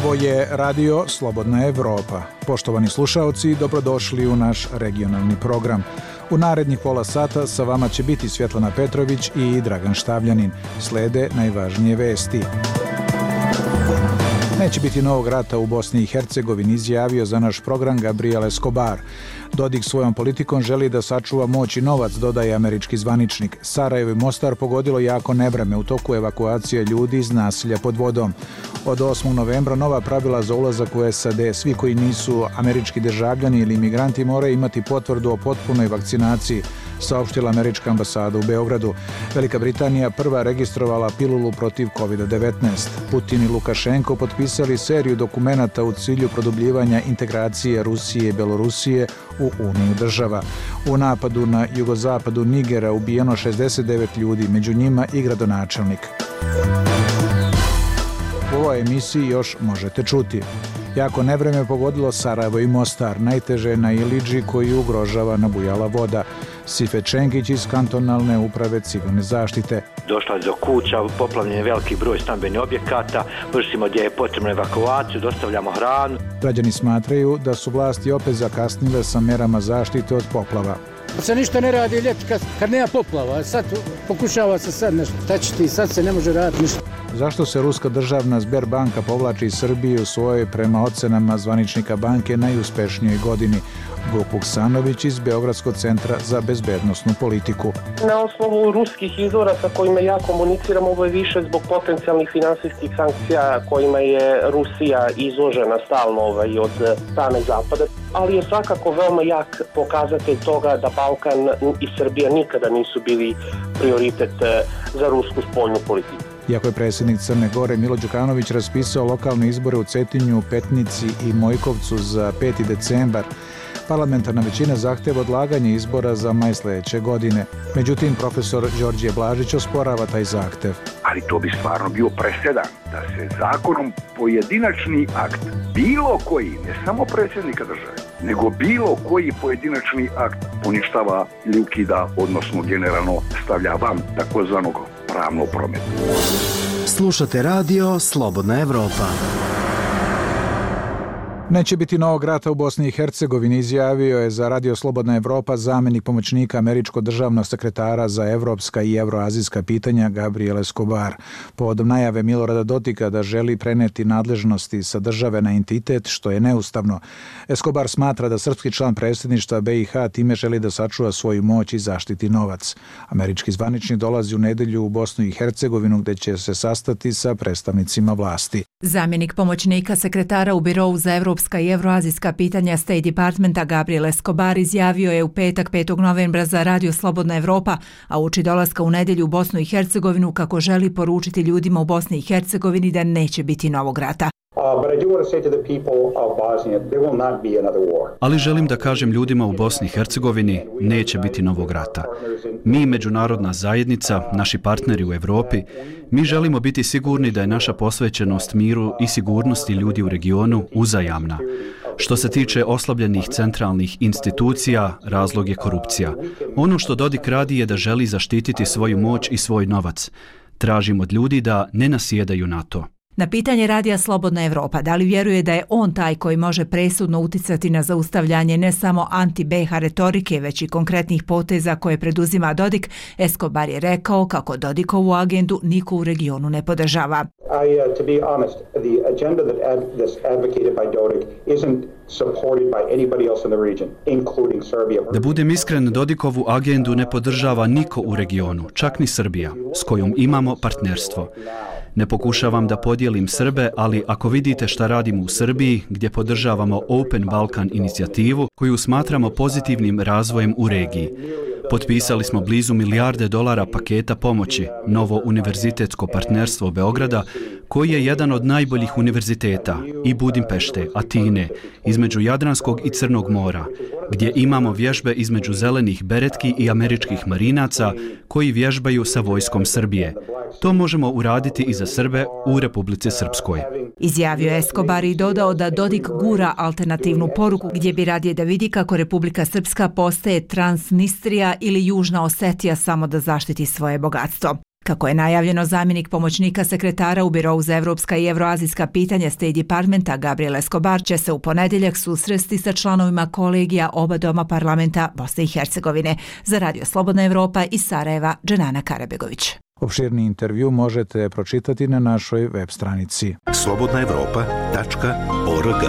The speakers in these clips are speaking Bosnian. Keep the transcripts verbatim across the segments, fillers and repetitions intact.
Ovo je Radio Slobodna Evropa. Poštovani slušaoci, dobrodošli u naš regionalni program. U narednih pola sata sa vama će biti Svjetlana Petrović i Dragan Štavljanin. Slede najvažnije vesti. Neće biti novog rata u Bosni i Hercegovini, izjavio za naš program Gabriel Escobar. Dodik svojom politikom želi da sačuva moć i novac, dodaje američki zvaničnik. Sarajevo i Mostar pogodilo jako nevreme u toku evakuacije ljudi iz naselja pod vodom. Od osmog novembra nova pravila za ulazak u S A D. Svi koji nisu američki državljani ili imigranti moraju imati potvrdu o potpunoj vakcinaciji, saopštila američka ambasada u Beogradu. Velika Britanija prva registrovala pilulu protiv kovid devetnaest. Putin i Lukašenko potpisali seriju dokumenata u cilju produbljivanja integracije Rusije i Belorusije u Uniju država. U napadu na jugozapadu Nigera ubijeno šezdeset devet ljudi, među njima i gradonačelnik. U ovoj emisiji još možete čuti. Jako nevreme pogodilo Sarajevo i Mostar, najteže na Iliđi koji ugrožava nabujala voda. Sife Čengić iz kantonalne uprave civilne zaštite. Došla je do kuća, poplavljen je veliki broj stambenih objekata, vršimo gdje je potrebna evakuaciju, dostavljamo hranu. Građani smatraju da su vlasti opet zakasnile sa merama zaštite od poplava. Se ništa ne radi ljeti kad, kad nema poplava, sad pokušava se sad nešto, tačiti, sad se ne može raditi ništa. Zašto se Ruska državna Sberbanka povlači iz Srbije u svojoj, prema ocenama zvaničnika banke, najuspešnijoj godini? Vuk Vuksanović iz Beogradskog centra za bezbednosnu politiku. Na osnovu ruskih izvora sa kojima ja komuniciram, ovo je više zbog potencijalnih finansijskih sankcija kojima je Rusija izložena stalno ovaj, od strane Zapada, ali je svakako veoma jak pokazatelj toga da Balkan i Srbija nikada nisu bili prioritet za rusku spoljnu politiku. Iako je predsjednik Crne Gore Milo Đukanović raspisao lokalne izbore u Cetinju, Petnici i Mojkovcu za peti decembar, parlamentarna većina zahteva odlaganje izbora za maj sljedeće godine. Međutim, profesor Đorđe Blažić osporava taj zahtev. Ali to bi stvarno bio presedan da se zakonom pojedinačni akt, bilo koji, ne samo predsjednika države, nego bilo koji pojedinačni akt poništava ili ukida, odnosno generalno stavlja van takozvanog pravnog prometa. Slušate radio Slobodna Evropa. Neće biti novog rata u Bosni i Hercegovini, izjavio je za Radio Slobodna Evropa zamjenik pomoćnika američkog državnog sekretara za evropska i evroazijska pitanja Gabriel Escobar. Povodom najave Milorada Dodika da želi preneti nadležnosti sa države na entitet, što je neustavno. Escobar smatra da srpski član predsjedništva B i H time želi da sačuva svoju moć i zaštiti novac. Američki zvaničnik dolazi u nedelju u Bosnu i Hercegovinu gdje će se sastati sa predstavnicima vlasti. Zamjenik pomoćnika sekretara u Birovu za evropska i evroazijska pitanja State Departmenta Gabriel Escobar izjavio je u petak petog novembra za Radio Slobodna Evropa, a uoči dolaska u nedjelju u Bosnu i Hercegovinu kako želi poručiti ljudima u Bosni i Hercegovini da neće biti novog rata. Ali želim da kažem ljudima u Bosni i Hercegovini, neće biti novog rata. Mi, međunarodna zajednica, naši partneri u Evropi, mi želimo biti sigurni da je naša posvećenost miru i sigurnosti ljudi u regionu uzajamna. Što se tiče oslabljenih centralnih institucija, razlog je korupcija. Ono što Dodik radi je da želi zaštititi svoju moć i svoj novac. Tražim od ljudi da ne nasjedaju na to. Na pitanje Radija Slobodna Evropa da li vjeruje da je on taj koji može presudno uticati na zaustavljanje ne samo anti-B H retorike, već i konkretnih poteza koje preduzima Dodik, Escobar je rekao kako Dodikovu agendu niko u regionu ne podržava. I, uh, to be honest, the agenda that ad, that's advocated by Dodik isn't supported by anybody else in the region, including Serbia. Da budem iskren, Dodikovu agendu ne podržava niko u regionu, čak ni Srbija, s kojom imamo partnerstvo. Ne pokušavam da podijelim Srbe, ali ako vidite šta radimo u Srbiji, gdje podržavamo Open Balkan inicijativu, koju smatramo pozitivnim razvojem u regiji. Potpisali smo blizu milijarde dolara paketa pomoći, novo univerzitetsko partnerstvo Beograda, koji je jedan od najboljih univerziteta, i Budimpešte, Atine, između Jadranskog i Crnog mora, gdje imamo vježbe između zelenih beretki i američkih marinaca koji vježbaju sa vojskom Srbije. To možemo uraditi i za Srbe u Republici Srpskoj. Izjavio Escobar i dodao da Dodik gura alternativnu poruku gdje bi radije da vidi kako Republika Srpska postaje Transnistrija ili Južna Osetija samo da zaštiti svoje bogatstvo. Kako je najavljeno, zamjenik pomoćnika sekretara u Birou za evropska i evroazijska pitanja State Departmenta Gabriel Escobar će se u ponedjeljak susresti sa članovima kolegija oba doma parlamenta Bosne i Hercegovine. Za Radio Slobodna Evropa iz Sarajeva, Dženana Karabegović. Opširni intervju možete pročitati na našoj web stranici slobodna evropa tačka org.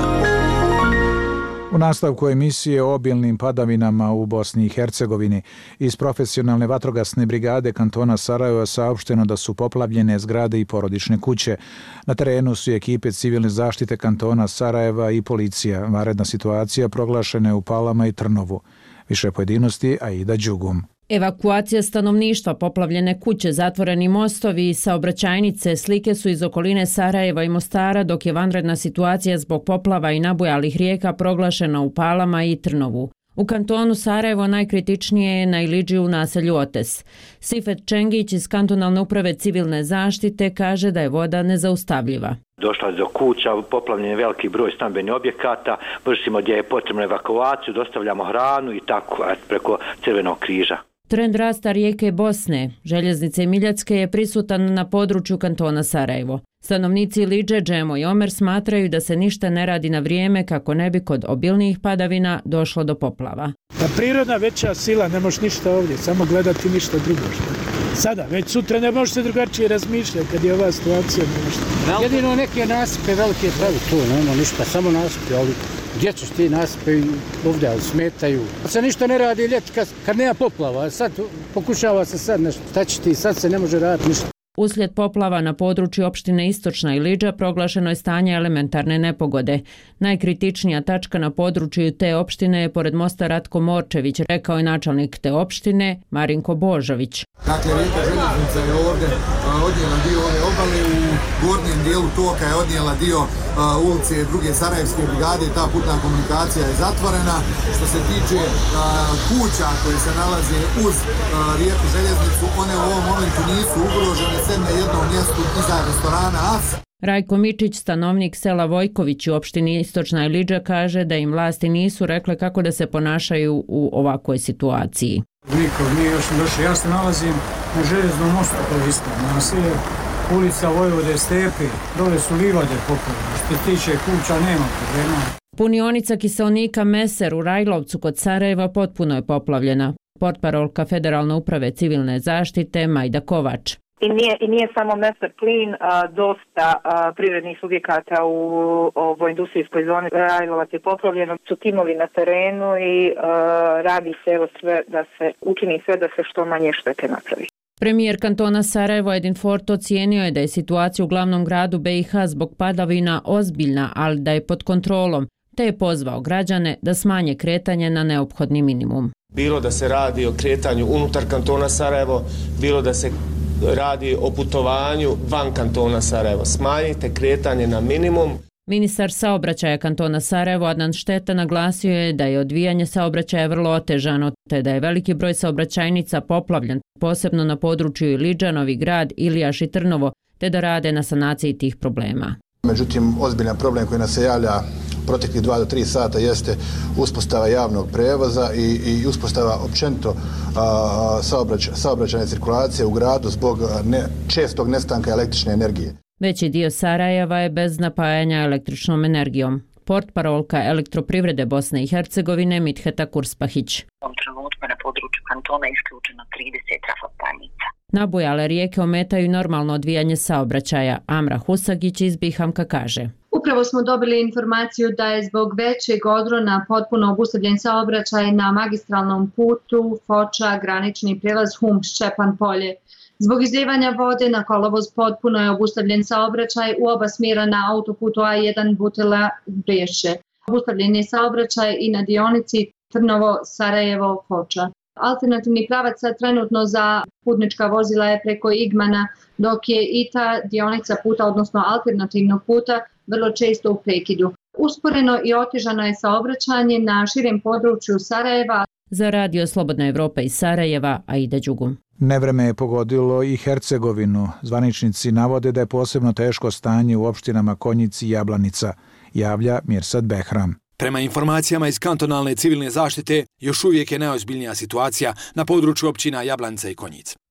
U nastavku emisije o obilnim padavinama u Bosni i Hercegovini iz profesionalne vatrogasne brigade kantona Sarajeva saopšteno da su poplavljene zgrade i porodične kuće. Na terenu su ekipe civilne zaštite kantona Sarajeva i policija. Vanredna situacija proglašena je u Palama i Trnovu. Više pojedinosti Aida Đugum. Evakuacija stanovništva, poplavljene kuće, zatvoreni mostovi i saobraćajnice slike su iz okoline Sarajeva i Mostara, dok je vanredna situacija zbog poplava i nabujalih rijeka proglašena u Palama i Trnovu. U kantonu Sarajevo najkritičnije je na Ilidži u naselju Otes. Sifet Čengić iz kantonalne uprave civilne zaštite kaže da je voda nezaustavljiva. Došla je do kuća, poplavljen je veliki broj stambenih objekata, vršimo gdje je potrebno evakuaciju, dostavljamo hranu i tako preko Crvenog križa. Trend rasta rijeke Bosne, željeznice Miljacke, je prisutan na području kantona Sarajevo. Stanovnici Ilidže, Džemo i Omer smatraju da se ništa ne radi na vrijeme kako ne bi kod obilnijih padavina došlo do poplava. Pa prirodna veća sila, ne možeš ništa ovdje, samo gledati ništa drugo. Sada, već sutra ne može se drugačije razmišljati kad je ova situacija. Jedino neke nasipe velike pravi, to nema ništa, samo nasipe, ali gdje ćeš ti nasipe ovdje, ali smetaju. Se ništa ne radi ljeti kad, kad nema poplava, sad pokušava se sad nešto, šta će ti, sad se ne može raditi ništa. Uslijed poplava na području opštine Istočna Ilidža proglašeno je stanje elementarne nepogode. Najkritičnija tačka na području te opštine je pored mosta Ratko Morčević, rekao je načelnik te opštine Marinko Božović. Dakle, rijeka Željeznica je ovdje odnijela dio ove obale, u gornjem dijelu toka je odnijela dio uh, ulice druge Sarajevske brigade, ta putna komunikacija je zatvorena. Što se tiče uh, kuća koje se nalaze uz uh, rijeku Željeznicu, one u ovom momentu nisu ugrožene, sve na jednom mjestu iza restorana As. Rajko Mičić, stanovnik sela Vojković u opštini Istočna Ilidža, kaže da im vlasti nisu rekle kako da se ponašaju u ovakvoj situaciji. Niko nije još došao. Ja se nalazim na željeznom mostu koji isto naselje, ulica Vojvode Stepe, dole su livade poplavljene. Što se tiče kuća nema problema. Punionica kiselnika Meser u Rajlovcu kod Sarajeva potpuno je poplavljena. Portparolka Federalne uprave civilne zaštite Majda Kovač. I nije, i nije samo Meser plin, a, dosta a, privrednih subjekata u ovoj industrijskoj zoni Rajlovac je poplavljeno. Su timovi na terenu i a, radi se evo sve da se učini sve da se što manje štete napravi. Premijer kantona Sarajevo Edin Fort ocijenio je da je situacija u glavnom gradu B i H zbog padavina ozbiljna, ali da je pod kontrolom, te je pozvao građane da smanje kretanje na neophodni minimum. Bilo da se radi o kretanju unutar kantona Sarajevo, bilo da se radi o putovanju van kantona Sarajevo. Smanjite kretanje na minimum. Ministar saobraćaja kantona Sarajevo Adnan Šteta naglasio je da je odvijanje saobraćaja vrlo otežano, te da je veliki broj saobraćajnica poplavljen, posebno na području Ilidža, Novi Grad, Ilijaš i Trnovo, te da rade na sanaciji tih problema. Međutim, ozbiljan problem koji nas se javlja proteklih dva do tri sata jeste uspostava javnog prevoza i, i uspostava općenito saobraća, saobraćajne cirkulacije u gradu zbog ne, čestog nestanka električne energije. Veći dio Sarajeva je bez napajanja električnom energijom. Portparolka Elektroprivrede Bosne i Hercegovine Mitheta Kurspahić. U ovom trenutku na području kantona isključeno trideset trafostanica. Nabujale rijeke ometaju normalno odvijanje saobraćaja. Amra Husagić iz Bihamka kaže. Upravo smo dobili informaciju da je zbog većeg odrona potpuno obustavljen saobraćaj na magistralnom putu Foča, granični prijelaz Hum, Ščepan polje. Zbog izljevanja vode na kolovoz potpuno je obustavljen saobraćaj u oba smjera na autoputu A jedan Butela Brješe. Obustavljen je saobraćaj i na dionici Trnovo, Sarajevo, Foča. Alternativni pravac trenutno za putnička vozila je preko Igmana, dok je i ta dionica puta, odnosno alternativnog puta, vrlo često u prekidu. Usporeno i otežano je saobraćanje na širem području Sarajeva. Za Radio Slobodna Evropa iz Sarajeva, Aida Đugum. Nevreme je pogodilo i Hercegovinu. Zvaničnici navode da je posebno teško stanje u opštinama Konjic i Jablanica, javlja Mirsad Behram. Prema informacijama iz kantonalne civilne zaštite, još uvijek je najozbiljnija situacija na području općina Jablanica i Konjic.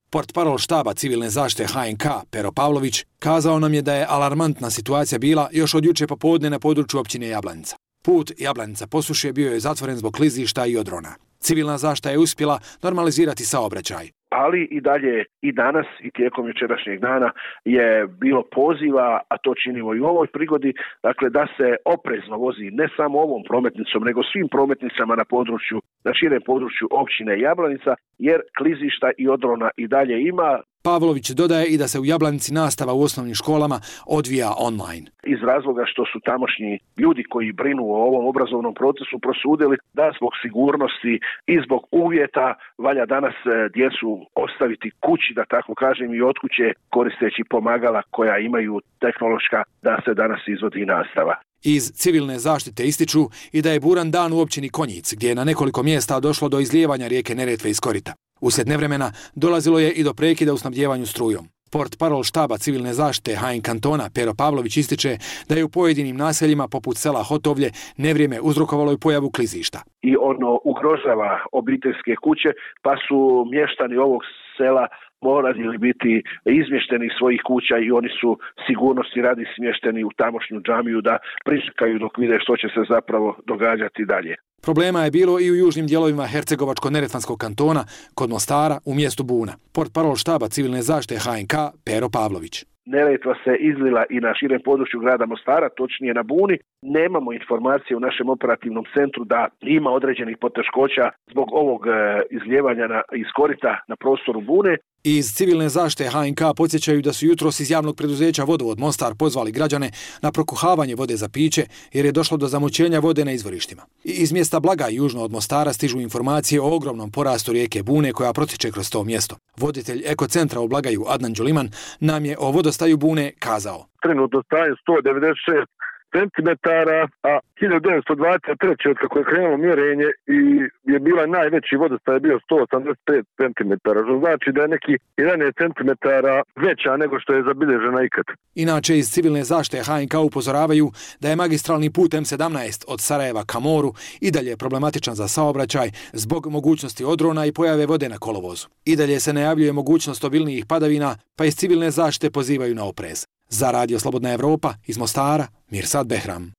Portparol štaba civilne zaštite H N K Pero Pavlović kazao nam je da je alarmantna situacija bila još od juče popodne na području općine Jablanica. Put Jablanica Posušje bio je zatvoren zbog klizišta i odrona. Civilna zaštita je uspjela normalizirati saobraćaj. Ali i dalje i danas i tijekom jučerašnjeg dana je bilo poziva, a to činimo i u ovoj prigodi, dakle da se oprezno vozi ne samo ovom prometnicom, nego svim prometnicama na području, na širem području općine Jablanica, jer klizišta i odrona i dalje ima. Pavlović dodaje i da se u Jablanici nastava u osnovnim školama odvija online. Iz razloga što su tamošnji ljudi koji brinu o ovom obrazovnom procesu prosudili da zbog sigurnosti i zbog uvjeta valja danas djecu ostaviti kući, da tako kažem, i od kuće koristeći pomagala koja imaju tehnološka da se danas izvodi nastava. Iz civilne zaštite ističu i da je buran dan u općini Konjic, gdje je na nekoliko mjesta došlo do izlijevanja rijeke Neretve iz korita. Uslijed nevremena dolazilo je i do prekida u snabdjevanju strujom. Portparol štaba civilne zaštite H N kantona Pero Pavlović ističe da je u pojedinim naseljima poput sela Hotovlje nevrijeme uzrokovalo i pojavu klizišta. I ono ugrožava obiteljske kuće, pa su mještani ovog sela morali biti izmješteni iz svojih kuća i oni su sigurnosti radi smješteni u tamošnju džamiju da pričekaju dok vide što će se zapravo događati dalje. Problema je bilo i u južnim dijelovima Hercegovačko-Neretvanskog kantona, kod Mostara, u mjestu Buna. Portparol štaba civilne zaštite H N K Pero Pavlović. Neretva se izlila i na širem području grada Mostara, točnije na Buni. Nemamo informacije u našem operativnom centru da ima određenih poteškoća zbog ovog izljevanja na, iz korita na prostoru Bune. Iz civilne zaštite H N K podsjećaju da su jutros iz javnog preduzeća Vodovod Mostar pozvali građane na prokuhavanje vode za piće jer je došlo do zamućenja vode na izvorištima. I iz mjesta Blaga južno od Mostara stižu informacije o ogromnom porastu rijeke Bune koja protječe kroz to mjesto. Voditelj ekocentra u Blagaju Adnan Đuliman nam je o vodostaju Bune kazao. Trenutno staje sto devedeset šest centimetara, a hiljadu devetsto dvadeset treće od kako je krenulo mjerenje i je bila najveći vodostaj je bio sto osamdeset pet centimetara, što znači da je neki jedanaest centimetara veća nego što je zabilježena ikad. Inače, iz civilne zaštite H N K upozoravaju da je magistralni put M sedamnaest od Sarajeva ka moru i dalje problematičan za saobraćaj zbog mogućnosti odrona i pojave vode na kolovozu. I dalje se najavljuje mogućnost obilnijih padavina, pa iz civilne zaštite pozivaju na oprez. Za Radio Slobodna Evropa iz Mostara, Mirsad Behram.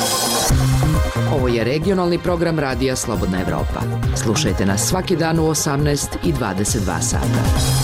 Ovo je regionalni program Radija Slobodna Evropa. Slušajte nas svaki dan u osamnaest i dvadeset dva sata.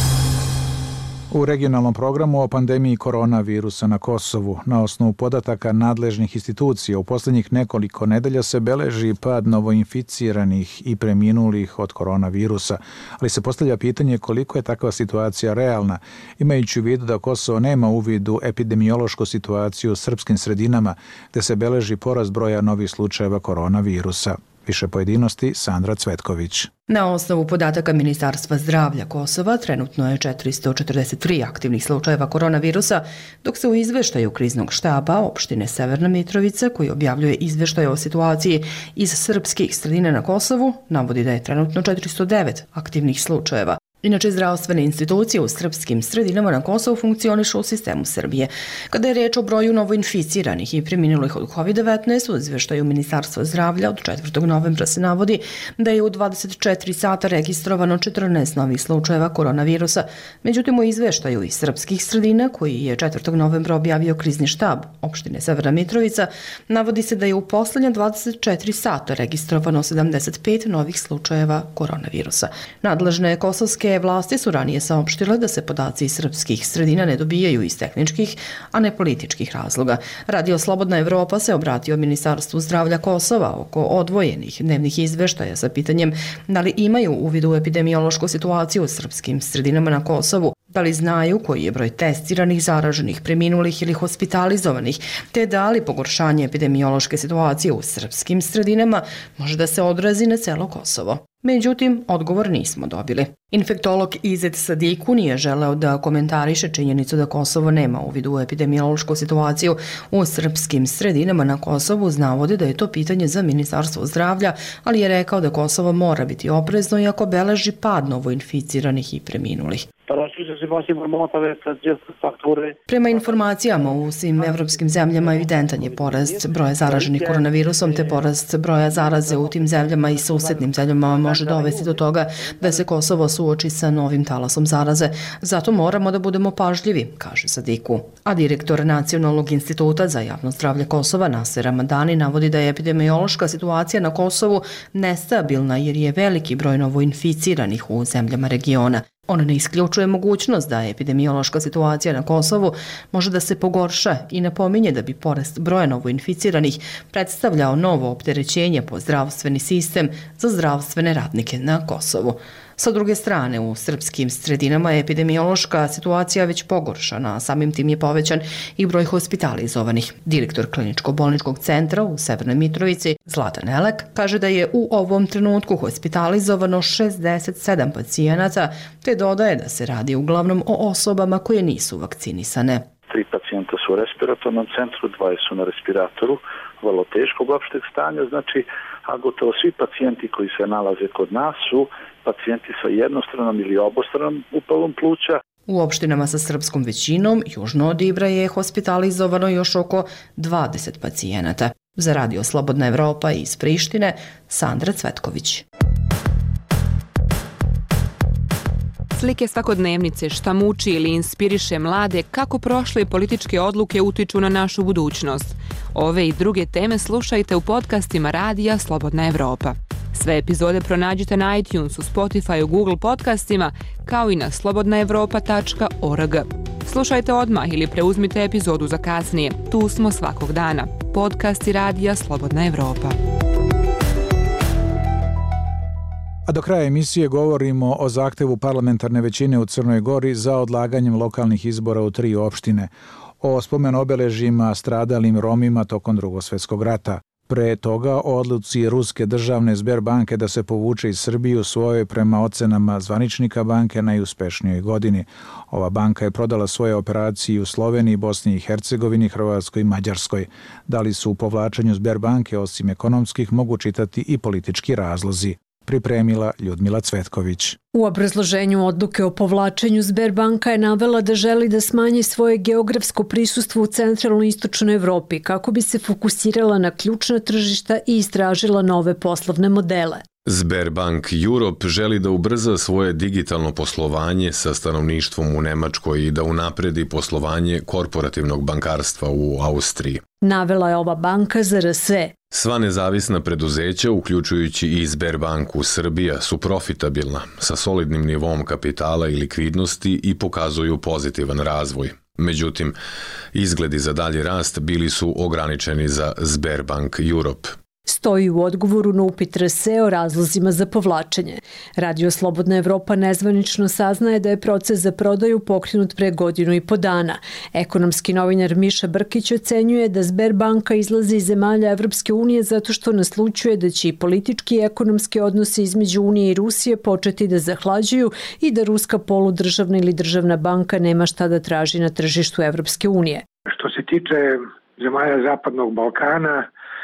U regionalnom programu o pandemiji koronavirusa na Kosovu, na osnovu podataka nadležnih institucija, u posljednjih nekoliko nedelja se beleži pad novoinficiranih i preminulih od koronavirusa, ali se postavlja pitanje koliko je takva situacija realna, imajući u vidu da Kosovo nema uvid u epidemiološku situaciju u srpskim sredinama, gdje se beleži porast broja novih slučajeva koronavirusa. Više pojedinosti, Sandra Cvetković. Na osnovu podataka Ministarstva zdravlja Kosova trenutno je četiristo četrdeset tri aktivnih slučajeva koronavirusa, dok se u izveštaju kriznog štaba opštine Severna Mitrovica, koji objavljuje izveštaje o situaciji iz srpskih sredina na Kosovu, navodi da je trenutno četiristo devet aktivnih slučajeva. Inače, zdravstvene institucije u srpskim sredinama na Kosovu funkcionišu u sistemu Srbije. Kada je riječ o broju novoinficiranih i preminulih od kovid devetnaest, u izveštaju Ministarstva zdravlja od četvrtog novembra se navodi da je u dvadeset četiri sata registrovano četrnaest novih slučajeva koronavirusa. Međutim, u izveštaju iz srpskih sredina, koji je četvrtog novembra objavio krizni štab opštine Severna Mitrovica, navodi se da je u posljednje dvadeset četiri sata registrovano sedamdeset pet novih slučajeva koronavirusa. Nadležne kosovske vlasti su ranije saopštile da se podaci iz srpskih sredina ne dobijaju iz tehničkih, a ne političkih razloga. Radio Slobodna Evropa se obratio Ministarstvu zdravlja Kosova oko odvojenih dnevnih izveštaja sa pitanjem da li imaju uvid u epidemiološku situaciju u srpskim sredinama na Kosovu, da li znaju koji je broj testiranih, zaraženih, preminulih ili hospitalizovanih, te da li pogoršanje epidemiološke situacije u srpskim sredinama može da se odrazi na celo Kosovo. Međutim, odgovor nismo dobili. Infektolog Izet Sadiku nije želeo da komentariše činjenicu da Kosovo nema uvid u epidemiološku situaciju u srpskim sredinama na Kosovu, uz navode da je to pitanje za Ministarstvo zdravlja, ali je rekao da Kosovo mora biti oprezno iako beleži pad novoinficiranih i preminulih. Prema informacijama u svim evropskim zemljama evidentan je porast broja zaraženih koronavirusom te porast broja zaraze u tim zemljama i susednim zemljama može dovesti do toga da se Kosovo suoči sa novim talasom zaraze. Zato moramo da budemo pažljivi, kaže Sadiku. A direktor Nacionalnog instituta za javno zdravlje Kosova Naser Ramadani navodi da je epidemiološka situacija na Kosovu nestabilna jer je veliki broj novoinficiranih u zemljama regiona. On ne isključuje mogućnost da epidemiološka situacija na Kosovu može da se pogorša i napominje da bi porast broja novoinficiranih predstavljao novo opterećenje po zdravstveni sistem za zdravstvene radnike na Kosovu. Sa druge strane, u srpskim sredinama je epidemiološka situacija već pogoršana, a samim tim je povećan i broj hospitalizovanih. Direktor kliničko-bolničkog centra u Severnoj Mitrovici, Zlatan Elek, kaže da je u ovom trenutku hospitalizovano šezdeset sedam pacijenata, te dodaje da se radi uglavnom o osobama koje nisu vakcinisane. Tri pacijenta su u respiratornom centru, dva su na respiratoru, vrlo teškog opšteg stanja, znači, a gotovo svi pacijenti koji se nalaze kod nas su pacijenti sa jednostranom ili obostranom upalom pluća. U opštinama sa srpskom većinom, južno od Ibra, je hospitalizovano još oko dvadeset pacijenata. Za Radio Slobodna Evropa iz Prištine, Sandra Cvetković. Slike svakodnevnice, šta muči ili inspiriše mlade, kako prošle političke odluke utiču na našu budućnost. Ove i druge teme slušajte u podcastima Radija Slobodna Evropa. Sve epizode pronađite na iTunesu, Spotify, Google podcastima, kao i na slobodna evropa tačka org. Slušajte odmah ili preuzmite epizodu za kasnije. Tu smo svakog dana. Podcasti Radija Slobodna Evropa. A do kraja emisije govorimo o zahtevu parlamentarne većine u Crnoj Gori za odlaganjem lokalnih izbora u tri opštine, o spomen obeležjima stradalim Romima tokom Drugog svjetskog rata. Pre toga o odluci Ruske državne Sberbanke da se povuče iz Srbije u svojoj prema ocenama zvaničnika banke najuspešnijoj godini. Ova banka je prodala svoje operacije u Sloveniji, Bosni i Hercegovini, Hrvatskoj i Mađarskoj. Da li su u povlačenju Sberbanke osim ekonomskih mogu čitati i politički razlozi? Pripremila Ljudmila Cvetković. U obrazloženju odluke o povlačenju Sberbanka je navela da želi da smanji svoje geografsko prisustvo u centralnoj i istočnoj Evropi kako bi se fokusirala na ključna tržišta i istražila nove poslovne modele. Sberbank Europe želi da ubrza svoje digitalno poslovanje sa stanovništvom u Nemačkoj i da unapredi poslovanje korporativnog bankarstva u Austriji. Navela je ova banka za R S E. Sva nezavisna preduzeća, uključujući i Sberbanku Srbija, su profitabilna, sa solidnim nivom kapitala i likvidnosti i pokazuju pozitivan razvoj. Međutim, izgledi za dalji rast bili su ograničeni za Sberbank Europe. Stoji u odgovoru na upit R S E o razlozima za povlačenje. Radio Slobodna Evropa nezvanično saznaje da je proces za prodaju pokrenut pre godinu i po dana. Ekonomski novinar Miša Brkić ocenjuje da Sberbanka izlazi iz zemalja Evropske unije zato što naslućuje da će i politički i ekonomski odnosi između Unije i Rusije početi da zahlađuju i da ruska poludržavna ili državna banka nema šta da traži na tržištu Evropske unije. Što se tiče zemalja Zapadnog Balkana,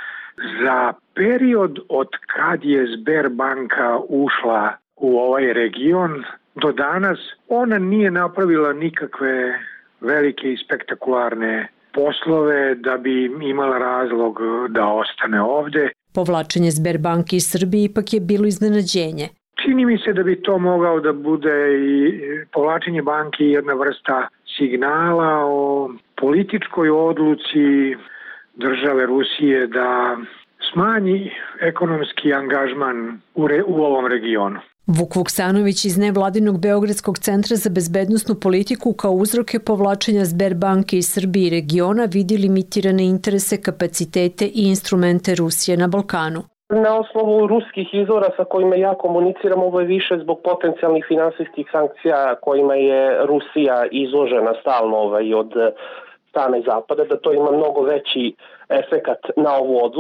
za period od kad je Sberbanka ušla u ovaj region do danas, ona nije napravila nikakve velike i spektakularne poslove da bi imala razlog da ostane ovde. Povlačenje Sberbanke iz Srbije ipak je bilo iznenađenje. Čini mi se da bi to mogao da bude i povlačenje banke jedna vrsta signala o političkoj odluci države Rusije da smanji ekonomski angažman u, re, u ovom regionu. Vuk Vuksanović iz nevladinog Beogradskog centra za bezbednosnu politiku kao uzroke povlačenja Sberbanke iz Srbije i regiona vidi limitirane interese, kapacitete i instrumente Rusije na Balkanu. Na osnovu ruskih izvora sa kojima ja komuniciram, ovo je više zbog potencijalnih finansijskih sankcija kojima je Rusija izložena stalno ovaj, od strane Zapada, da to ima mnogo veći efekat na ovu odluku.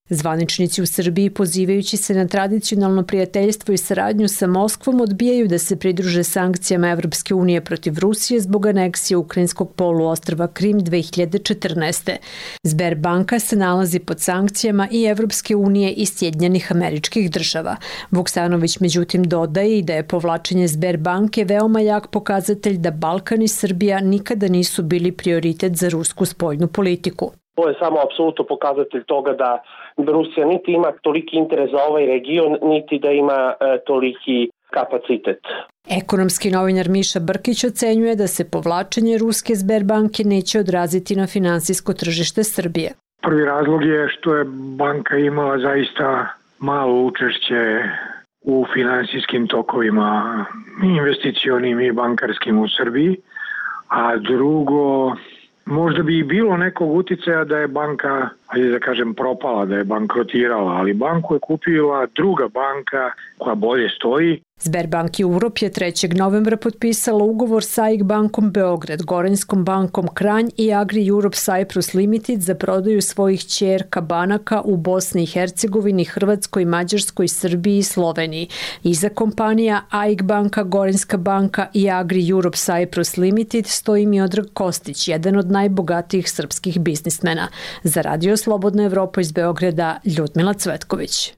Zvaničnici u Srbiji, pozivajući se na tradicionalno prijateljstvo i saradnju sa Moskvom, odbijaju da se pridruže sankcijama Evropske unije protiv Rusije zbog aneksije ukrajinskog poluostrva Krim dve hiljade četrnaeste. Sberbanka se nalazi pod sankcijama i Evropske unije i Sjedinjenih Američkih Država. Vuksanović međutim dodaje i da je povlačenje Sberbanke veoma jak pokazatelj da Balkan i Srbija nikada nisu bili prioritet za rusku spoljnu politiku. To je samo apsolutno pokazatelj toga da Rusija niti ima toliki interes za ovaj region, niti da ima e, toliki kapacitet. Ekonomski novinar Miša Brkić ocenjuje da se povlačenje ruske Sberbanke neće odraziti na finansijsko tržište Srbije. Prvi razlog je što je banka imala zaista malo učešće u finansijskim tokovima investicionim i bankarskim u Srbiji, a drugo, možda bi i bilo nekog uticaja da je banka, ajde da kažem, propala, da je bankrotirala, ali banku je kupila druga banka koja bolje stoji. Sberbank Europe je trećeg novembra potpisala ugovor sa A I K bankom Beograd, Gorenjskom bankom Kranj i Agri Europe Cyprus Limited za prodaju svojih ćerka banaka u Bosni i Hercegovini, Hrvatskoj, Mađarskoj, Srbiji i Sloveniji. Iza kompanija A I K banka, Gorenjska banka i Agri Europe Cyprus Limited stoji Miodrag Kostić, jedan od najbogatijih srpskih biznismena. Za Radio Slobodna Evropa iz Beograda, Ljudmila Cvetković.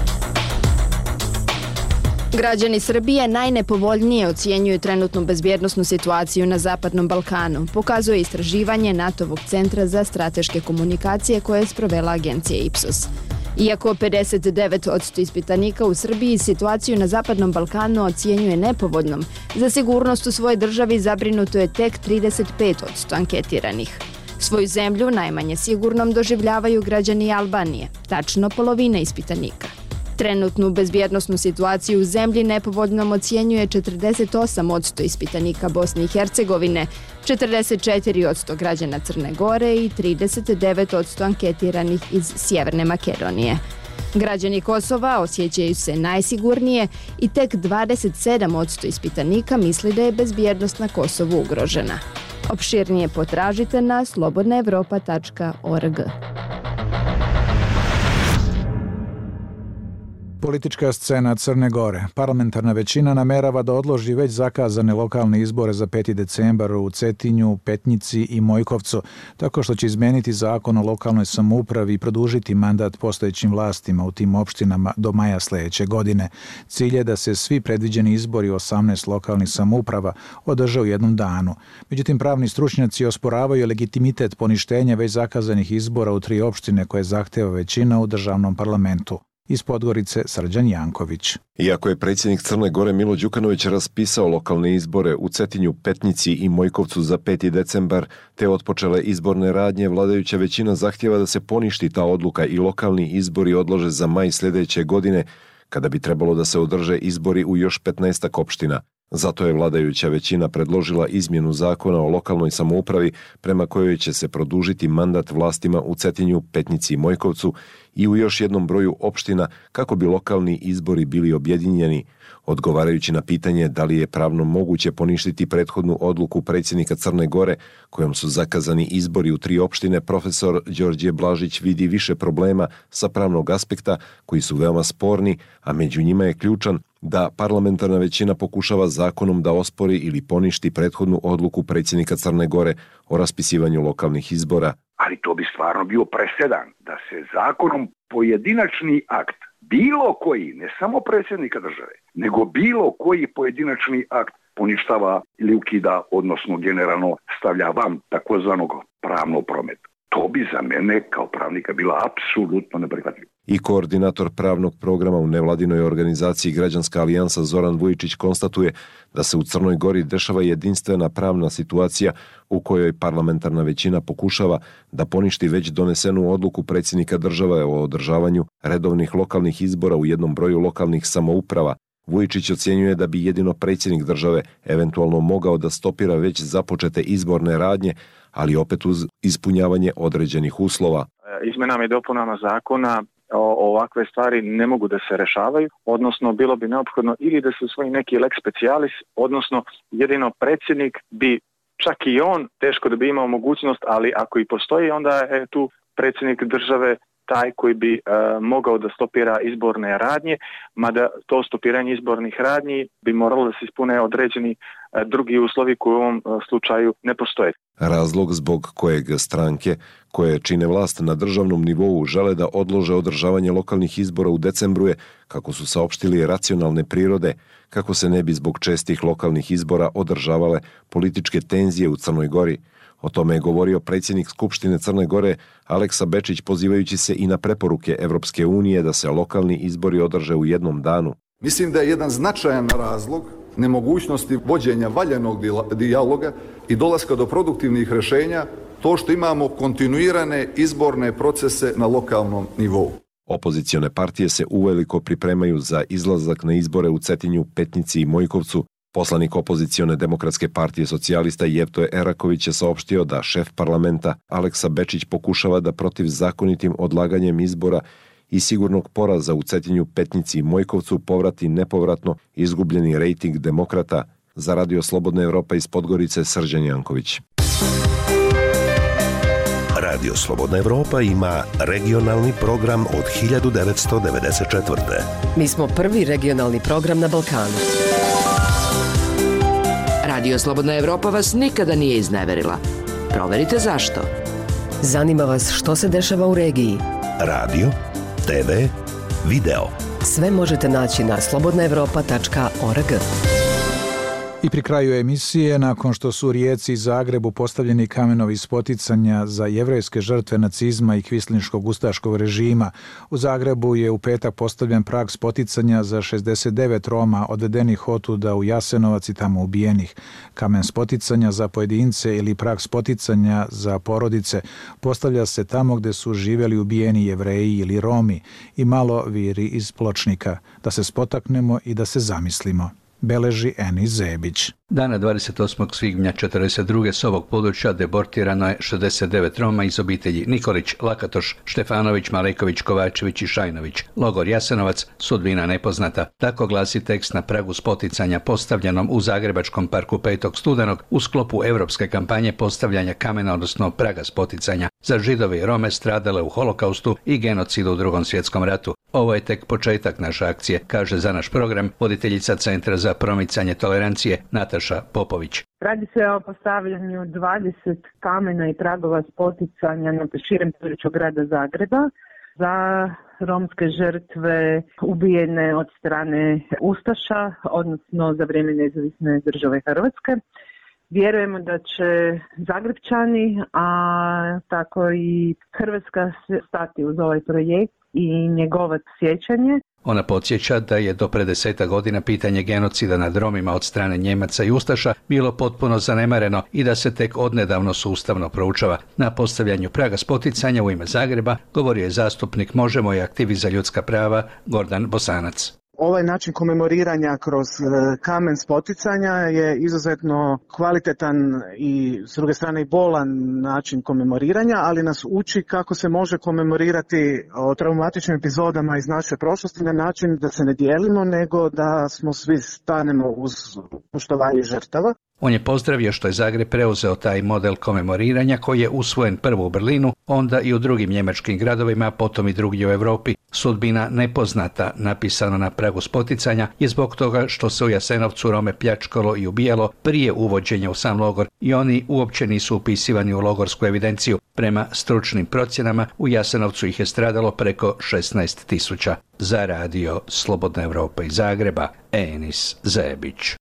Građani Srbije najnepovoljnije ocjenjuju trenutnu bezbjednosnu situaciju na Zapadnom Balkanu, pokazuje istraživanje NATO-vog centra za strateške komunikacije koje je sprovela agencija Ipsos. Iako pedeset devet posto ispitanika u Srbiji situaciju na Zapadnom Balkanu ocjenjuje nepovoljnom, za sigurnost u svojoj državi zabrinuto je tek trideset pet posto anketiranih. Svoju zemlju najmanje sigurnom doživljavaju građani Albanije, tačno polovina ispitanika. Trenutnu bezbjednosnu situaciju u zemlji nepovoljnom ocjenjuje četrdeset osam posto ispitanika Bosne i Hercegovine, četrdeset četiri posto građana Crne Gore i trideset devet posto anketiranih iz Sjeverne Makedonije. Građani Kosova osjećaju se najsigurnije i tek dvadeset sedam posto ispitanika misli da je bezbjednost na Kosovu ugrožena. Opširnije potražite na slobodna evropa tačka org. Politička scena Crne Gore. Parlamentarna većina namerava da odloži već zakazane lokalne izbore za peti decembar u Cetinju, Petnici i Mojkovcu, tako što će izmeniti zakon o lokalnoj samoupravi i produžiti mandat postojećim vlastima u tim opštinama do maja sledeće godine. Cilj je da se svi predviđeni izbori u osamnaest lokalnih samouprava održe u jednom danu. Međutim, pravni stručnjaci osporavaju legitimitet poništenja već zakazanih izbora u tri opštine koje zahteva većina u državnom parlamentu. Iz Podgorice Srđan Janković. Iako je predsjednik Crne Gore Milo Đukanović raspisao lokalne izbore u Cetinju, Petnici i Mojkovcu za peti decembar, te otpočele izborne radnje, vladajuća većina zahtjeva da se poništi ta odluka i lokalni izbori odlože za maj sljedeće godine, kada bi trebalo da se održe izbori u još petnaestak opština. Zato je vladajuća većina predložila izmjenu zakona o lokalnoj samoupravi prema kojoj će se produžiti mandat vlastima u Cetinju, Petnici i Mojkovcu i u još jednom broju opština kako bi lokalni izbori bili objedinjeni. Odgovarajući na pitanje da li je pravno moguće poništiti prethodnu odluku predsjednika Crne Gore kojom su zakazani izbori u tri opštine, profesor Đorđe Blažić vidi više problema sa pravnog aspekta koji su veoma sporni, a među njima je ključan da parlamentarna većina pokušava zakonom da ospori ili poništi prethodnu odluku predsjednika Crne Gore o raspisivanju lokalnih izbora. Ali to bi stvarno bio presedan da se zakonom pojedinačni akt, bilo koji, ne samo predsjednika države, nego bilo koji pojedinačni akt poništava ili ukida, odnosno generalno stavlja van takozvanog pravnog prometa. To bi za mene kao pravnika bila apsolutno neprihvatljivo. I koordinator pravnog programa u nevladinoj organizaciji Građanska alijansa Zoran Vujičić konstatuje da se u Crnoj Gori dešava jedinstvena pravna situacija u kojoj parlamentarna većina pokušava da poništi već donesenu odluku predsjednika države o održavanju redovnih lokalnih izbora u jednom broju lokalnih samouprava. Vujičić ocjenjuje da bi jedino predsjednik države eventualno mogao da stopira već započete izborne radnje, ali opet uz ispunjavanje određenih uslova. Izmenama i dopunama zakona o ovakve stvari ne mogu da se rešavaju, odnosno bilo bi neophodno ili da se usvoji neki lex specialis, odnosno jedino predsjednik bi, čak i on, teško da bi imao mogućnost, ali ako i postoji, onda je tu predsjednik države taj koji bi e, mogao da stopira izborne radnje, mada to stopiranje izbornih radnji bi moralo da se ispune određeni e, drugi uslovi koji u ovom e, slučaju ne postoje. Razlog zbog kojeg stranke koje čine vlast na državnom nivou žele da odlože održavanje lokalnih izbora u decembru je, kako su saopštili, racionalne prirode, kako se ne bi zbog čestih lokalnih izbora održavale političke tenzije u Crnoj Gori. O tome je govorio predsjednik Skupštine Crne Gore Aleksa Bečić, pozivajući se i na preporuke Evropske unije da se lokalni izbori održe u jednom danu. Mislim da je jedan značajan razlog nemogućnosti vođenja valjanog dijaloga i dolaska do produktivnih rješenja to što imamo kontinuirane izborne procese na lokalnom nivou. Opozicione partije se uveliko pripremaju za izlazak na izbore u Cetinju, Petnici i Mojkovcu. Poslanik opozicione demokratske partije socijalista Jevtoje Eraković je saopštio da šef parlamenta Aleksa Bečić pokušava da protiv zakonitim odlaganjem izbora i sigurnog poraza u Cetinju, Petnici i Mojkovcu povrati nepovratno izgubljeni rejting demokrata. Za Radio Slobodna Evropa iz Podgorice, Srđan Janković. Radio Slobodna Evropa ima regionalni program od hiljadu devetsto devedeset četvrte. Mi smo prvi regionalni program na Balkanu. Radio Slobodna Evropa vas nikada nije izneverila. Proverite zašto. Zanima vas što se dešava u regiji. Radio, te ve, video. Sve možete naći na slobodna evropa tačka org. I pri kraju emisije, nakon što su u Rijeci i Zagrebu postavljeni kamenovi spoticanja za jevrejske žrtve nacizma i kvislinškog ustaškog režima, u Zagrebu je u petak postavljen prag spoticanja za šezdeset devet Roma odvedenih otuda u Jasenovac i tamo ubijenih. Kamen spoticanja za pojedince ili prag spoticanja za porodice postavlja se tamo gde su živjeli ubijeni Jevreji ili Romi i malo viri iz Pločnika, da se spotaknemo i da se zamislimo. Beleži Enis Zebić. Dana dvadeset osmog svibnja četrdeset druge s ovog područja deportirano je šezdeset devet Roma iz obitelji Nikolić, Lakatoš, Štefanović, Maleković, Kovačević i Šajnović. Logor Jasenovac, sudbina nepoznata. Tako glasi tekst na pragu spoticanja postavljenom u Zagrebačkom parku petog studenog u sklopu evropske kampanje postavljanja kamena, odnosno praga spoticanja za Židove i Rome stradale u holokaustu i genocidu u Drugom svjetskom ratu. Ovo je tek početak naše akcije, kaže za naš program voditeljica Centra za promicanje tolerancije Nataša Popović. Radi se o postavljanju dvadeset kamena i pragova spoticanja na širem području grada Zagreba za romske žrtve ubijene od strane ustaša, odnosno za vrijeme nezavisne države Hrvatske. Vjerujemo da će Zagrebčani, a tako i Hrvatska stati uz ovaj projekt i njegovat sjećanje. Ona podsjeća da je do pre deseta godina pitanje genocida nad Romima od strane Njemaca i ustaša bilo potpuno zanemareno i da se tek odnedavno sustavno proučava. Na postavljanju praga spoticanja u ime Zagreba govorio je zastupnik Možemo i aktivist za ljudska prava Gordan Bosanac. Ovaj način komemoriranja kroz kamen spoticanja je izuzetno kvalitetan i s druge strane i bolan način komemoriranja, ali nas uči kako se može komemorirati o traumatičnim epizodama iz naše prošlosti na način da se ne dijelimo, nego da smo svi stanemo uz poštovanje žrtava. On je pozdravio što je Zagreb preuzeo taj model komemoriranja koji je usvojen prvo u Berlinu, onda i u drugim njemačkim gradovima, potom i drugdje u Europi. Sudbina nepoznata, napisano na pragu spoticanja, je zbog toga što se u Jasenovcu Rome pljačkalo i ubijalo prije uvođenja u sam logor i oni uopće nisu upisivani u logorsku evidenciju. Prema stručnim procjenama u Jasenovcu ih je stradalo preko šesnaest tisuća. Za Radio Slobodna Evropa iz Zagreba, Enis Zebić.